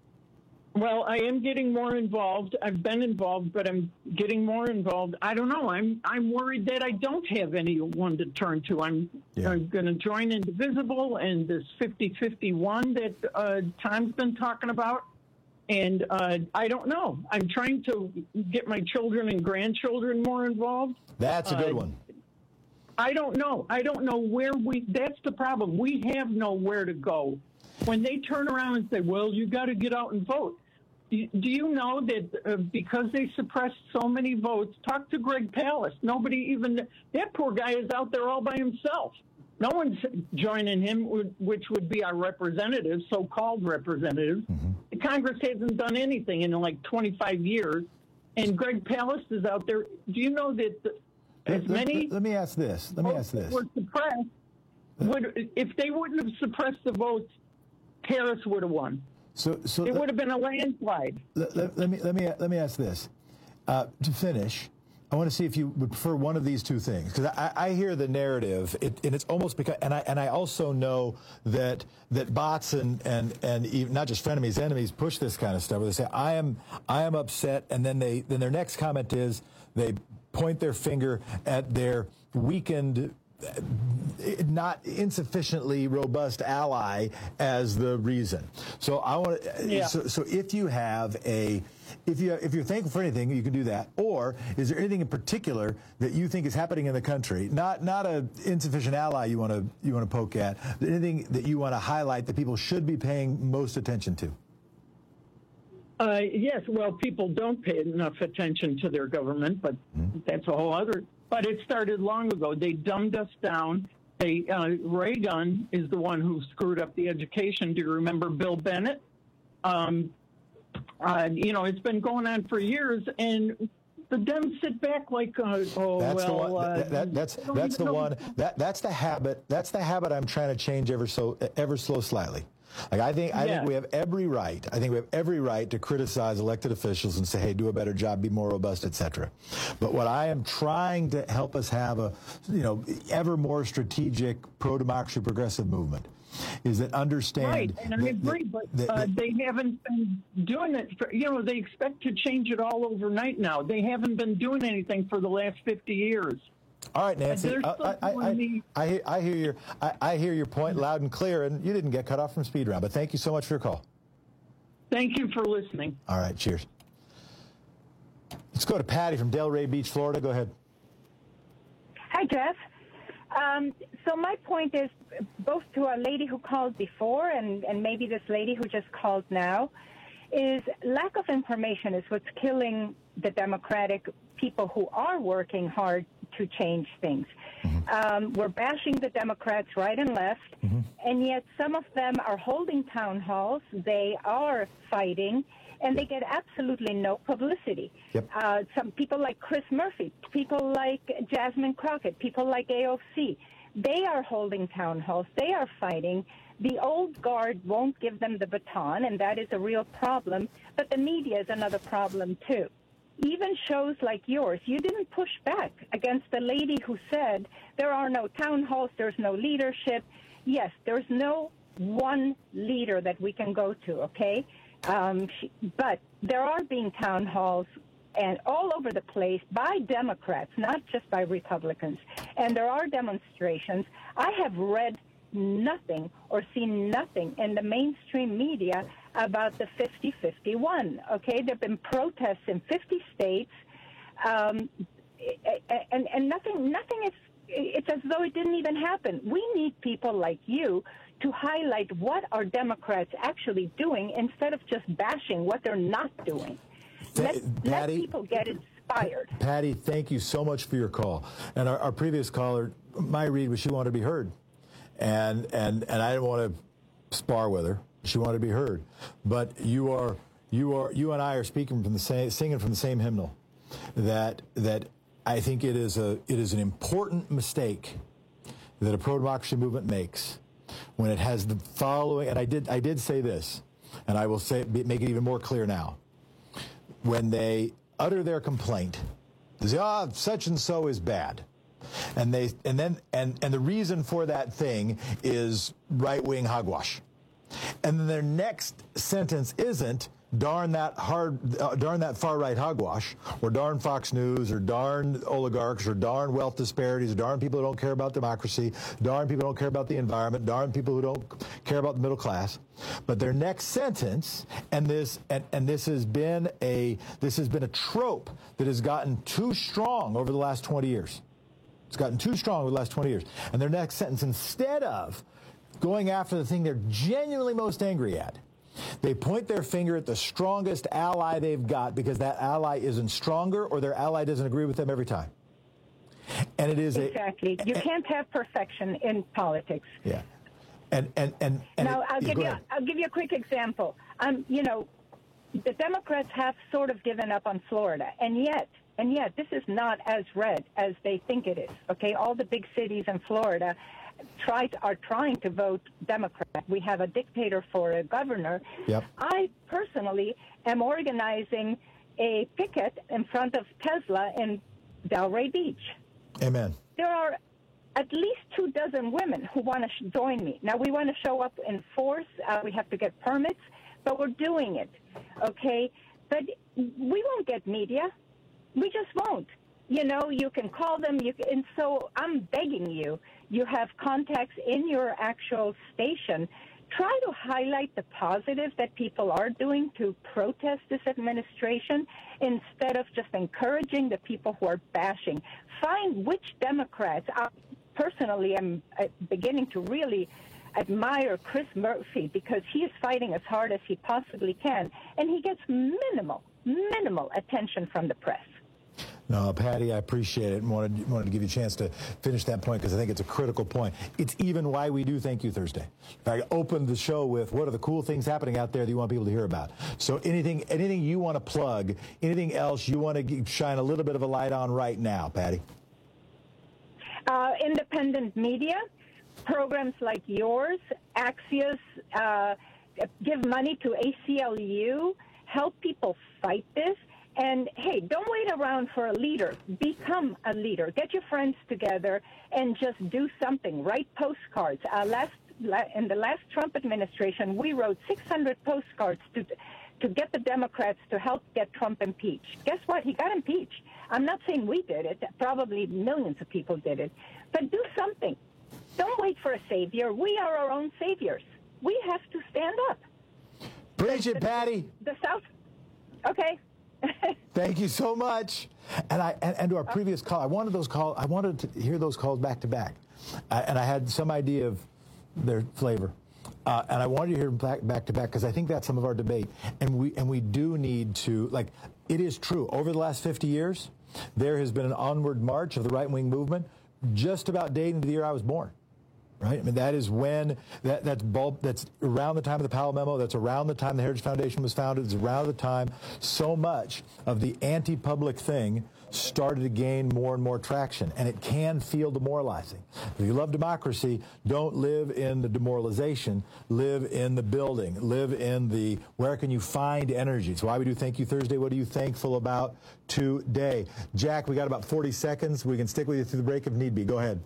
Speaker 14: Well, I am getting more involved. I've been involved, but I'm getting more involved. I don't know. I'm I'm worried that I don't have anyone to turn to. I'm,
Speaker 19: Yeah.
Speaker 14: I'm going to join Indivisible and this fifty fifty-one that uh, Tom's been talking about. And uh, I don't know. I'm trying to get my children and grandchildren more involved.
Speaker 19: That's a good
Speaker 14: Uh,
Speaker 19: one.
Speaker 14: I don't know. I don't know where we, that's the problem. We have nowhere to go. When they turn around and say, well, you got to get out and vote. Do you know that uh, because they suppressed so many votes, talk to Greg Palast. Nobody even, that poor guy is out there all by himself. No one's joining him, which would be our representatives, so-called representatives. Mm-hmm. Congress hasn't done anything in like twenty-five years. And Greg Palast is out there. Do you know that the, as
Speaker 19: let,
Speaker 14: many...
Speaker 19: Let, let me ask this. Let me ask this.
Speaker 14: Were suppressed, would, if they wouldn't have suppressed the votes, Harris would have won.
Speaker 19: So, so
Speaker 14: it would have been a landslide.
Speaker 19: Let, let, let me let me let me ask this. Uh, to finish, I want to see if you would prefer one of these two things, because I, I hear the narrative, it, and it's almost because, and I and I also know that that bots and and and even, not just frenemies, enemies push this kind of stuff. Where they say, "I am I am upset," and then they then their next comment is they point their finger at their weakened, not insufficiently robust ally as the reason. So I want to.
Speaker 14: Yeah.
Speaker 19: So, so if you have a, if you if you're thankful for anything, you can do that. Or is there anything in particular that you think is happening in the country? Not not a insufficient ally you want to you want to poke at. Anything that you want to highlight that people should be paying most attention to?
Speaker 14: Uh, yes. Well, people don't pay enough attention to their government, but mm-hmm. that's a whole other. But it started long ago. They dumbed us down. They, uh, Reagan is the one who screwed up the education. Do you remember Bill Bennett? Um, uh, you know, it's been going on for years, and the Dems sit back like, uh, oh,
Speaker 19: that's
Speaker 14: well.
Speaker 19: The one,
Speaker 14: uh,
Speaker 19: that, that, that's that's the one. That that's the habit. That's the habit I'm trying to change ever so ever so slightly. Like I think I
Speaker 14: yeah.
Speaker 19: think we have every right. I think we have every right to criticize elected officials and say, "Hey, do a better job, be more robust, et cetera" But what I am trying to help us have a, you know, ever more strategic pro-democracy, progressive movement is that understand.
Speaker 14: Right, and I
Speaker 19: that,
Speaker 14: agree,
Speaker 19: that,
Speaker 14: but
Speaker 19: that,
Speaker 14: uh,
Speaker 19: that,
Speaker 14: they haven't been doing it. For, you know, they expect to change it all overnight now. They haven't been doing anything for the last fifty years.
Speaker 19: All right, Nancy. I, I, I, I, I hear your I, I hear your point loud and clear, and you didn't get cut off from Speed Round. But thank you so much for your call.
Speaker 14: Thank you for listening.
Speaker 19: All right, cheers. Let's go to Patty from Delray Beach, Florida. Go ahead.
Speaker 17: Hi, Jeff. Um, so my point is both to a lady who called before and, and maybe this lady who just called now, is lack of information is what's killing the Democratic people who are working hard to change things. Mm-hmm. Um, we're bashing the Democrats right and left, mm-hmm. and yet some of them are holding town halls. They are fighting, and they get absolutely no publicity.
Speaker 19: Yep.
Speaker 17: Uh, some people like Chris Murphy, people like Jasmine Crockett, people like A O C, they are holding town halls. They are fighting. The old guard won't give them the baton, and that is a real problem. But the media is another problem, too. Even shows like yours, you didn't push back against the lady who said there are no town halls, there's no leadership. Yes, there's no one leader that we can go to, okay? Um, she, but there are being town halls and all over the place by Democrats, not just by Republicans. And there are demonstrations. I have read nothing or seen nothing in the mainstream media about the fifty fifty-one, okay? There have been protests in fifty states, um, and, and nothing, nothing is, it's as though it didn't even happen. We need people like you to highlight what are Democrats actually doing instead of just bashing what they're not doing. Let, let people get inspired.
Speaker 19: Patty, thank you so much for your call. And our, our previous caller, my read was she wanted to be heard. And, and, and I didn't want to spar with her. She wanted to be heard. But you are, you are, you and I are speaking from the same, singing from the same hymnal. That, that I think it is a, it is an important mistake that a pro-democracy movement makes when it has the following. And I did, I did say this, and I will say, make it even more clear now. When they utter their complaint, they say, "Ah, oh, such and so is bad," and they, and then, and and the reason for that thing is right-wing hogwash. And then their next sentence isn't darn that hard, uh, darn that far-right hogwash, or darn Fox News, or darn oligarchs, or darn wealth disparities, or darn people who don't care about democracy, darn people who don't care about the environment, darn people who don't care about the middle class. But their next sentence, and this, and, and this has been a, this has been a trope that has gotten too strong over the last twenty years. It's gotten too strong over the last twenty years. And their next sentence, instead of going after the thing they're genuinely most angry at, they point their finger at the strongest ally they've got because that ally isn't stronger or their ally doesn't agree with them every time. And it is
Speaker 17: exactly.
Speaker 19: A,
Speaker 17: you can't have perfection in politics.
Speaker 19: Yeah. And and and, and
Speaker 17: now
Speaker 19: it,
Speaker 17: I'll
Speaker 19: yeah,
Speaker 17: give you
Speaker 19: ahead.
Speaker 17: I'll give you a quick example. Um, you know, the Democrats have sort of given up on Florida, and yet and yet this is not as red as they think it is. Okay, all the big cities in Florida try to, are trying to vote Democrat. We have a dictator for a governor.
Speaker 19: Yep.
Speaker 17: I personally am organizing a picket in front of Tesla in Delray Beach.
Speaker 19: Amen.
Speaker 17: There are at least two dozen women who want to sh- join me. Now, we want to show up in force. Uh, we have to get permits, but we're doing it, okay? But we won't get media. We just won't. You know, you can call them, you can, and so I'm begging you, you have contacts in your actual station. Try to highlight the positive that people are doing to protest this administration instead of just encouraging the people who are bashing. Find which Democrats. I personally am beginning to really admire Chris Murphy because he is fighting as hard as he possibly can, and he gets minimal, minimal attention from the press.
Speaker 19: No, Patty, I appreciate it and wanted, wanted to give you a chance to finish that point because I think it's a critical point. It's even why we do Thank You Thursday. I opened the show with what are the cool things happening out there that you want people to hear about. So anything anything you want to plug, anything else you want to shine a little bit of a light on right now, Patty?
Speaker 17: Uh, independent media, programs like yours, Axios, uh, give money to A C L U, help people fight this. And, hey, don't wait around for a leader. Become a leader. Get your friends together and just do something. Write postcards. Uh, last in the last Trump administration, we wrote six hundred postcards to to get the Democrats to help get Trump impeached. Guess what? He got impeached. I'm not saying we did it. Probably millions of people did it. But do something. Don't wait for a savior. We are our own saviors. We have to stand up.
Speaker 19: Preach it, Patty.
Speaker 17: The South. Okay.
Speaker 19: Thank you so much. And I and, and to our previous call, I wanted those call. I wanted to hear those calls back to back, uh, and I had some idea of their flavor, uh, and I wanted to hear them back, back to back because I think that's some of our debate, and we and we do need to like. It is true. Over the last fifty years, there has been an onward march of the right wing movement, just about dating to the year I was born. Right? I mean, that is when, that, that's bulb, that's around the time of the Powell Memo, that's around the time the Heritage Foundation was founded, it's around the time so much of the anti-public thing started to gain more and more traction, and it can feel demoralizing. If you love democracy, don't live in the demoralization, live in the building, live in the where can you find energy. It's why we do Thank You Thursday. What are you thankful about today? Jack, we got about forty seconds. We can stick with you through the break if need be. Go ahead.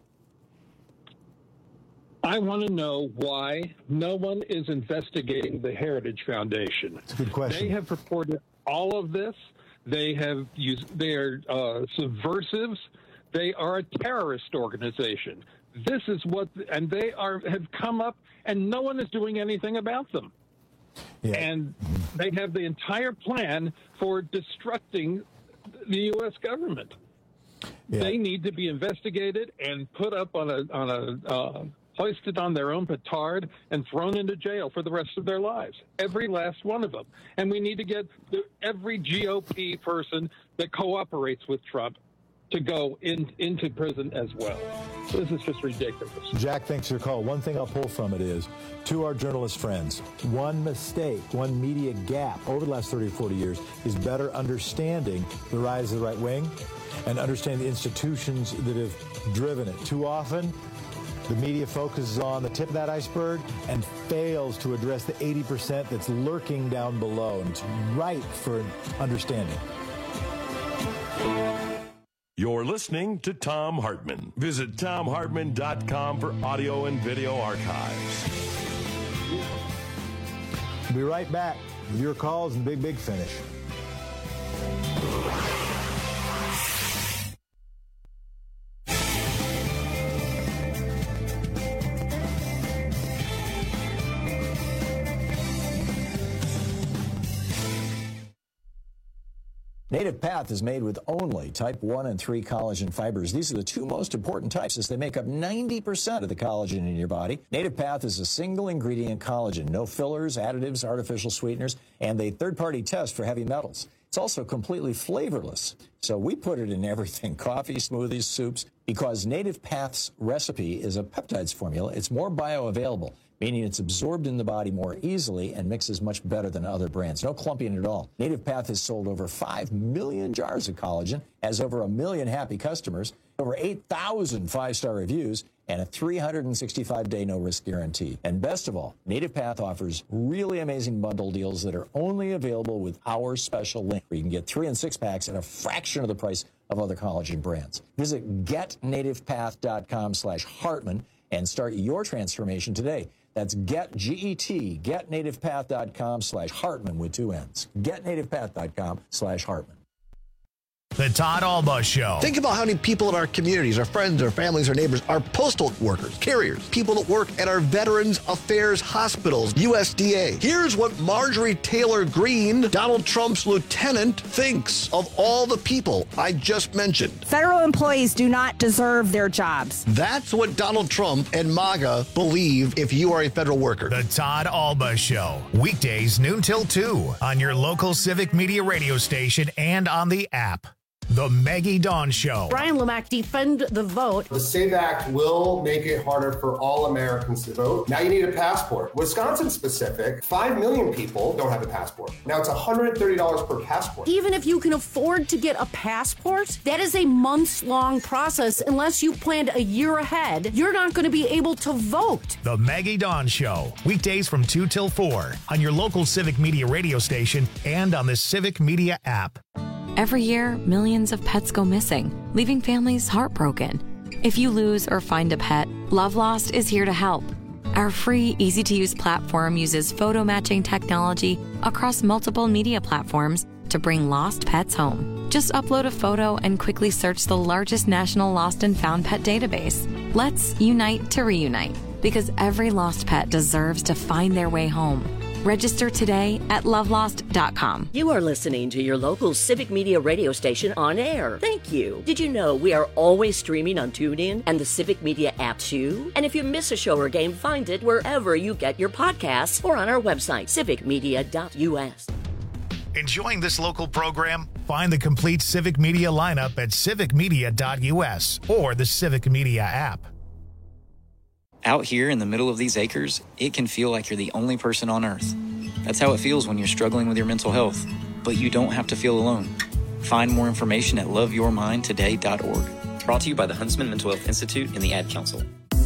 Speaker 18: I want to know why no one is investigating the Heritage Foundation.
Speaker 19: That's a good question.
Speaker 18: They have reported all of this. They have used, they are uh, subversives. They are a terrorist organization. This is what, and they are have come up, and no one is doing anything about them.
Speaker 19: Yeah.
Speaker 18: And they have the entire plan for destructing the U S government.
Speaker 19: Yeah.
Speaker 18: They need to be investigated and put up on a on a. Uh, hoisted on their own petard and thrown into jail for the rest of their lives. Every last one of them. And we need to get the, every G O P person that cooperates with Trump to go in, into prison as well. This is just ridiculous.
Speaker 19: Jack, thanks for your call. One thing I'll pull from it is, to our journalist friends, one mistake, one media gap over the last thirty or forty years is better understanding the rise of the right wing and understanding the institutions that have driven it. Too often, the media focuses on the tip of that iceberg and fails to address the eighty percent that's lurking down below. And it's ripe for understanding.
Speaker 15: You're listening to Thom Hartmann. Visit Thom Hartmann dot com for audio and video archives.
Speaker 19: We'll be right back with your calls and Big Big Finish.
Speaker 2: Native Path is made with only type one and three collagen fibers. These are the two most important types as they make up ninety percent of the collagen in your body. Native Path is a single ingredient collagen, no fillers, additives, artificial sweeteners, and a third-party test for heavy metals. It's also completely flavorless. So we put it in everything, coffee, smoothies, soups, because Native Path's recipe is a peptides formula. It's more bioavailable, meaning it's absorbed in the body more easily and mixes much better than other brands. No clumping at all. Native Path has sold over five million jars of collagen, has over a million happy customers, over eight thousand five-star reviews, and a three hundred sixty-five day no-risk guarantee. And best of all, Native Path offers really amazing bundle deals that are only available with our special link, where you can get three and six packs at a fraction of the price of other collagen brands. Visit getnativepath.com slash Hartman and start your transformation today. That's get, G E T, getnativepath.com slash Hartman with two N's. Getnativepath.com slash Hartman.
Speaker 1: The Todd Alba Show.
Speaker 20: Think about how many people in our communities, our friends, our families, our neighbors, are postal workers, carriers, people that work at our Veterans Affairs hospitals, U S D A. Here's what Marjorie Taylor Greene, Donald Trump's lieutenant, thinks of all the people I just mentioned.
Speaker 22: Federal employees do not deserve their jobs.
Speaker 20: That's what Donald Trump and MAGA believe if you are a federal worker.
Speaker 1: The Todd Alba Show. Weekdays noon till two on your local Civic Media radio station and on the app. The Maggie Dawn Show.
Speaker 29: Brian Lamack, defend the vote.
Speaker 23: The SAVE Act will make it harder for all Americans to vote. Now you need a passport. Wisconsin specific, five million people don't have a passport. Now it's one hundred thirty dollars per passport.
Speaker 29: Even if you can afford to get a passport, that is a months-long process. Unless you planned a year ahead, you're not going to be able to vote.
Speaker 1: The Maggie Dawn Show. Weekdays from two till four on your local Civic Media radio station and on the Civic Media app.
Speaker 24: Every year, millions of pets go missing, leaving families heartbroken. If you lose or find a pet, Love Lost is here to help. Our free, easy-to-use platform uses photo matching technology across multiple media platforms to bring lost pets home. Just upload a photo and quickly search the largest national lost and found pet database. Let's unite to reunite, because every lost pet deserves to find their way home. Register today at love lost dot com.
Speaker 25: You are listening to your local Civic Media radio station on air. Thank you. Did you know we are always streaming on TuneIn and the Civic Media app too? And if you miss a show or game, find it wherever you get your podcasts or on our website, civic media dot U S.
Speaker 1: Enjoying this local program? Find the complete Civic Media lineup at civic media dot U S or the Civic Media app.
Speaker 26: Out here in the middle of these acres, it can feel like you're the only person on earth. That's how it feels when you're struggling with your mental health. But you don't have to feel alone. Find more information at love your mind today dot org. Brought to you by the Huntsman Mental Health Institute and the Ad Council.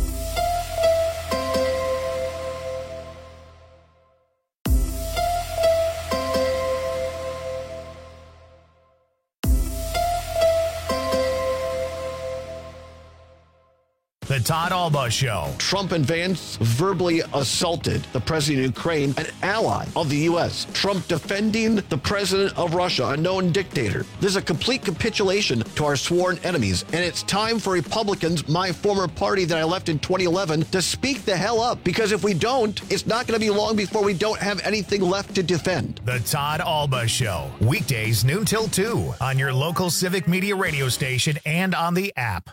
Speaker 1: The Todd Alba Show.
Speaker 20: Trump and Vance verbally assaulted the president of Ukraine, an ally of the U S. Trump defending the president of Russia, a known dictator. This is a complete capitulation to our sworn enemies. And it's time for Republicans, my former party that I left in twenty eleven, to speak the hell up. Because if we don't, it's not going to be long before we don't have anything left to defend.
Speaker 1: The Todd Alba Show. Weekdays noon till two on your local Civic Media radio station and on the app.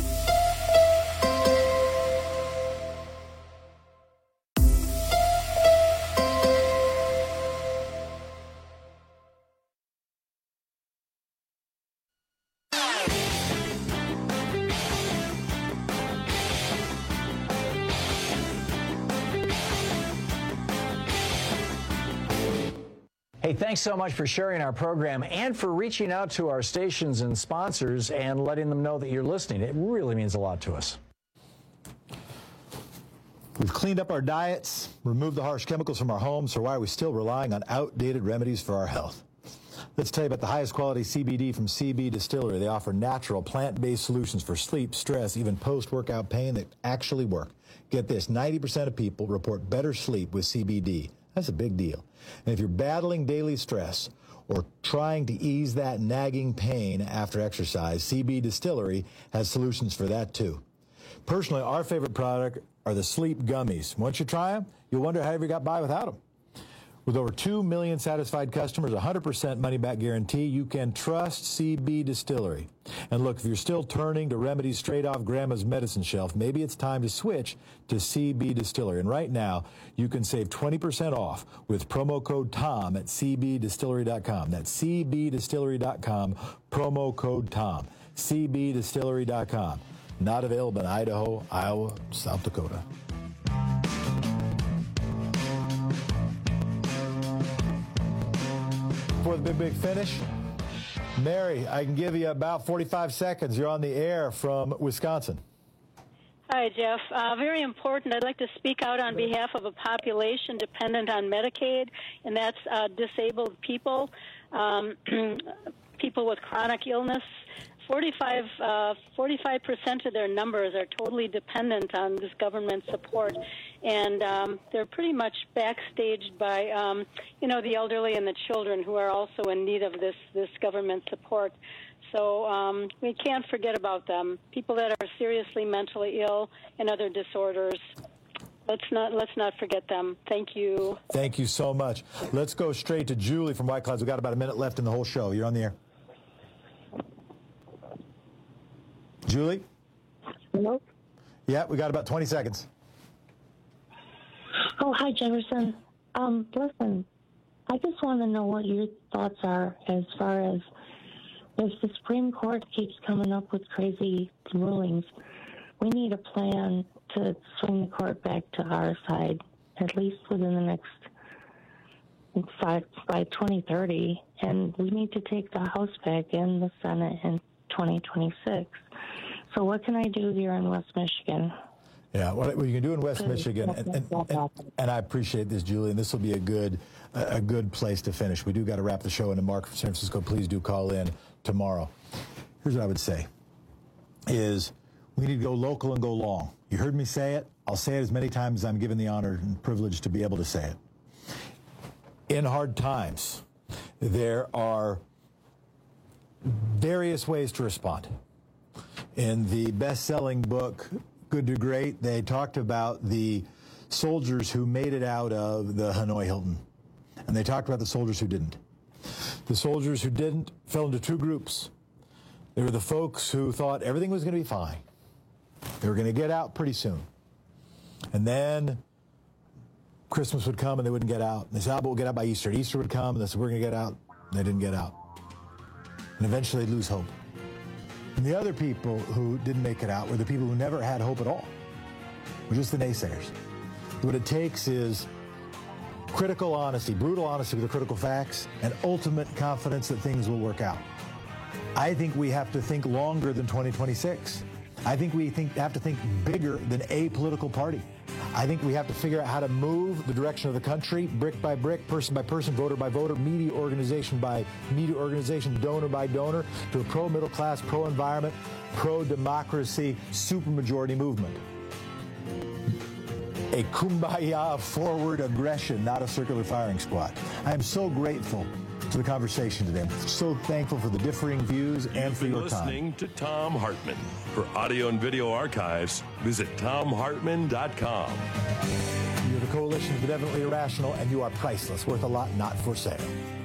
Speaker 27: Hey, thanks so much for sharing our program and for reaching out to our stations and sponsors and letting them know that you're listening. It really means a lot to us.
Speaker 19: We've cleaned up our diets, removed the harsh chemicals from our homes, so why are we still relying on outdated remedies for our health? Let's tell you about the highest quality C B D from C B Distillery. They offer natural, plant-based solutions for sleep, stress, even post-workout pain that actually work. Get this, ninety percent of people report better sleep with C B D. That's a big deal. And if you're battling daily stress or trying to ease that nagging pain after exercise, C B Distillery has solutions for that too. Personally, our favorite product are the sleep gummies. Once you try them, you'll wonder how you got by without them. With over two million satisfied customers, one hundred percent money-back guarantee, you can trust C B Distillery. And look, if you're still turning to remedies straight off Grandma's medicine shelf, maybe it's time to switch to C B Distillery. And right now, you can save twenty percent off with promo code TOM at C B distillery dot com. That's C B distillery dot com, promo code TOM. C B distillery dot com. Not available in Idaho, Iowa, South Dakota. For the big, big finish, Mary, I can give you about forty-five seconds. You're on the air from Wisconsin.
Speaker 3: Hi, Jeff. Uh, very important. I'd like to speak out on behalf of a population dependent on Medicaid, and that's uh, disabled people, um, people with chronic illness. forty-five, uh, forty-five percent of their numbers are totally dependent on this government support, and um, they're pretty much backstaged by, um, you know, the elderly and the children who are also in need of this, this government support. So um, we can't forget about them, people that are seriously mentally ill and other disorders. Let's not let's not forget them. Thank you.
Speaker 19: Thank you so much. Let's go straight to Julie from White Clouds. We've got about a minute left in the whole show. You're on the air. Julie?
Speaker 4: Hello?
Speaker 19: Yeah, we got about twenty seconds.
Speaker 4: Oh, hi, Jefferson. Um, listen, I just want to know what your thoughts are as far as if the Supreme Court keeps coming up with crazy rulings, we need a plan to swing the court back to our side, at least within the next five, by twenty thirty, and we need to take the House back and the Senate in twenty twenty-six. So what can I do here in West Michigan?
Speaker 19: Yeah, what you can do in West Michigan, and, and, and, and I appreciate this, Julie, and this will be a good a good place to finish. We do got to wrap the show, and Mark from San Francisco, please do call in tomorrow. Here's what I would say, is we need to go local and go long. You heard me say it. I'll say it as many times as I'm given the honor and privilege to be able to say it. In hard times, there are various ways to respond. In the best-selling book, Good to Great, they talked about the soldiers who made it out of the Hanoi Hilton. And they talked about the soldiers who didn't. The soldiers who didn't fell into two groups. They were the folks who thought everything was going to be fine. They were going to get out pretty soon. And then Christmas would come and they wouldn't get out. And they said, oh, but we'll get out by Easter. And Easter would come and they said, we're going to get out. And they didn't get out. And eventually they'd lose hope. And the other people who didn't make it out were the people who never had hope at all. Were just the naysayers. What it takes is critical honesty, brutal honesty with the critical facts, and ultimate confidence that things will work out. I think we have to think longer than twenty twenty-six. I think we think, have to think bigger than a political party. I think we have to figure out how to move the direction of the country, brick by brick, person by person, voter by voter, media organization by media organization, donor by donor, to a pro-middle class, pro-environment, pro-democracy, supermajority movement. A kumbaya forward aggression, not a circular firing squad. I am so grateful to the conversation today. I'm so thankful for the differing views and for your time.
Speaker 15: Listening to Thom Hartmann. For audio and video archives, visit Thom Hartmann dot com.
Speaker 19: You're the coalition of the evidently irrational, and you are priceless, worth a lot, not for sale.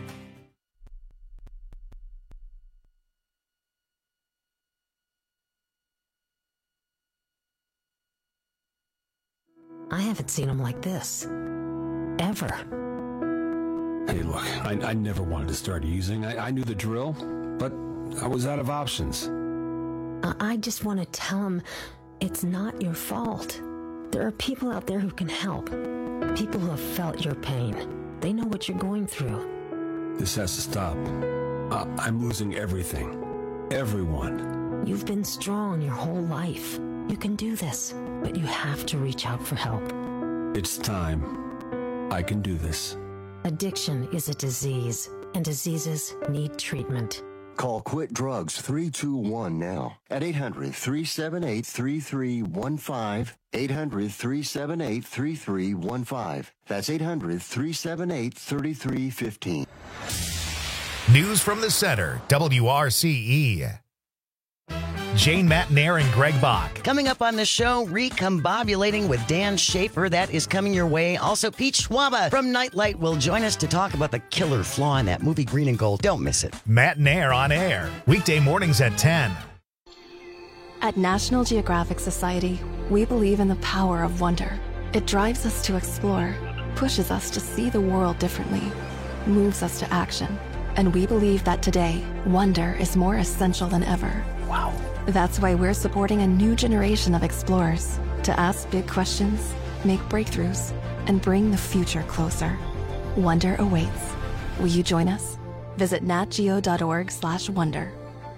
Speaker 5: I haven't seen him like this. Ever.
Speaker 6: Hey, look, I, I never wanted to start using. I, I knew the drill, but I was out of options.
Speaker 5: I, I just want to tell him it's not your fault. There are people out there who can help. People who have felt your pain. They know what you're going through.
Speaker 6: This has to stop. Uh, I'm losing everything. Everyone.
Speaker 5: You've been strong your whole life. You can do this, but you have to reach out for help.
Speaker 6: It's time. I can do this.
Speaker 5: Addiction is a disease, and diseases need treatment.
Speaker 9: Call Quit Drugs three two one now at eight hundred, three seven eight, three three one five, eight hundred, three seven eight, three three one five. That's eight hundred, three seven eight, three three one five.
Speaker 1: News from the Center, W R C E. Jane Matnair and Greg Bach.
Speaker 7: Coming up on the show, Recombobulating with Dan Schaefer. That is coming your way. Also, Pete Schwaba from Nightlight will join us to talk about the killer flaw in that movie Green and Gold. Don't miss it.
Speaker 1: Matnair on air. Weekday mornings at ten.
Speaker 8: At National Geographic Society, we believe in the power of wonder. It drives us to explore, pushes us to see the world differently, moves us to action. And we believe that today, wonder is more essential than ever. Wow. That's why we're supporting a new generation of explorers to ask big questions, make breakthroughs, and bring the future closer. Wonder awaits. Will you join us? Visit natgeo.org slash wonder.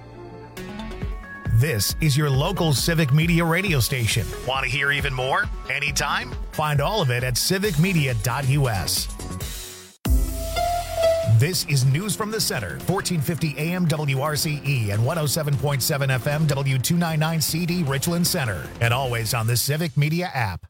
Speaker 1: This is your local Civic Media radio station. Want to hear even more? Anytime? Find all of it at civic media dot u s. This is News from the Center, fourteen fifty A M W R C E and one oh seven point seven F M W two ninety-nine C D Richland Center, and always on the Civic Media app.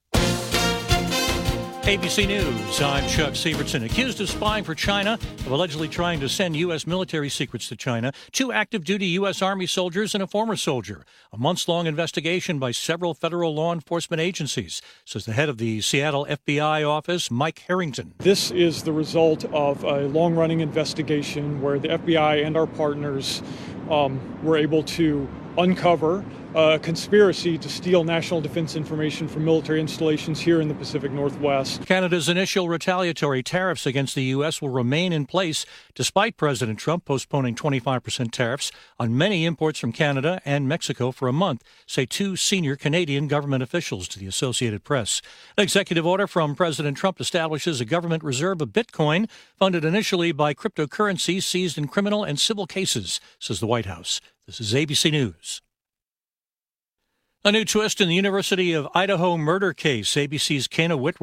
Speaker 10: A B C News, I'm Chuck Severson. Accused of spying for China, of allegedly trying to send U S military secrets to China, two active-duty U S Army soldiers and a former soldier. A months-long investigation by several federal law enforcement agencies, says the head of the Seattle F B I office, Mike Harrington.
Speaker 11: This is the result of a long-running investigation where the F B I and our partners um, were able to uncover a conspiracy to steal national defense information from military installations here in the Pacific Northwest.
Speaker 10: Canada's initial retaliatory tariffs against the U S will remain in place despite President Trump postponing twenty-five percent tariffs on many imports from Canada and Mexico for a month, say two senior Canadian government officials to the Associated Press. An executive order from President Trump establishes a government reserve of Bitcoin funded initially by cryptocurrencies seized in criminal and civil cases, says the White House. This is A B C News. A new twist in the University of Idaho murder case. A B C's Kana Whitworth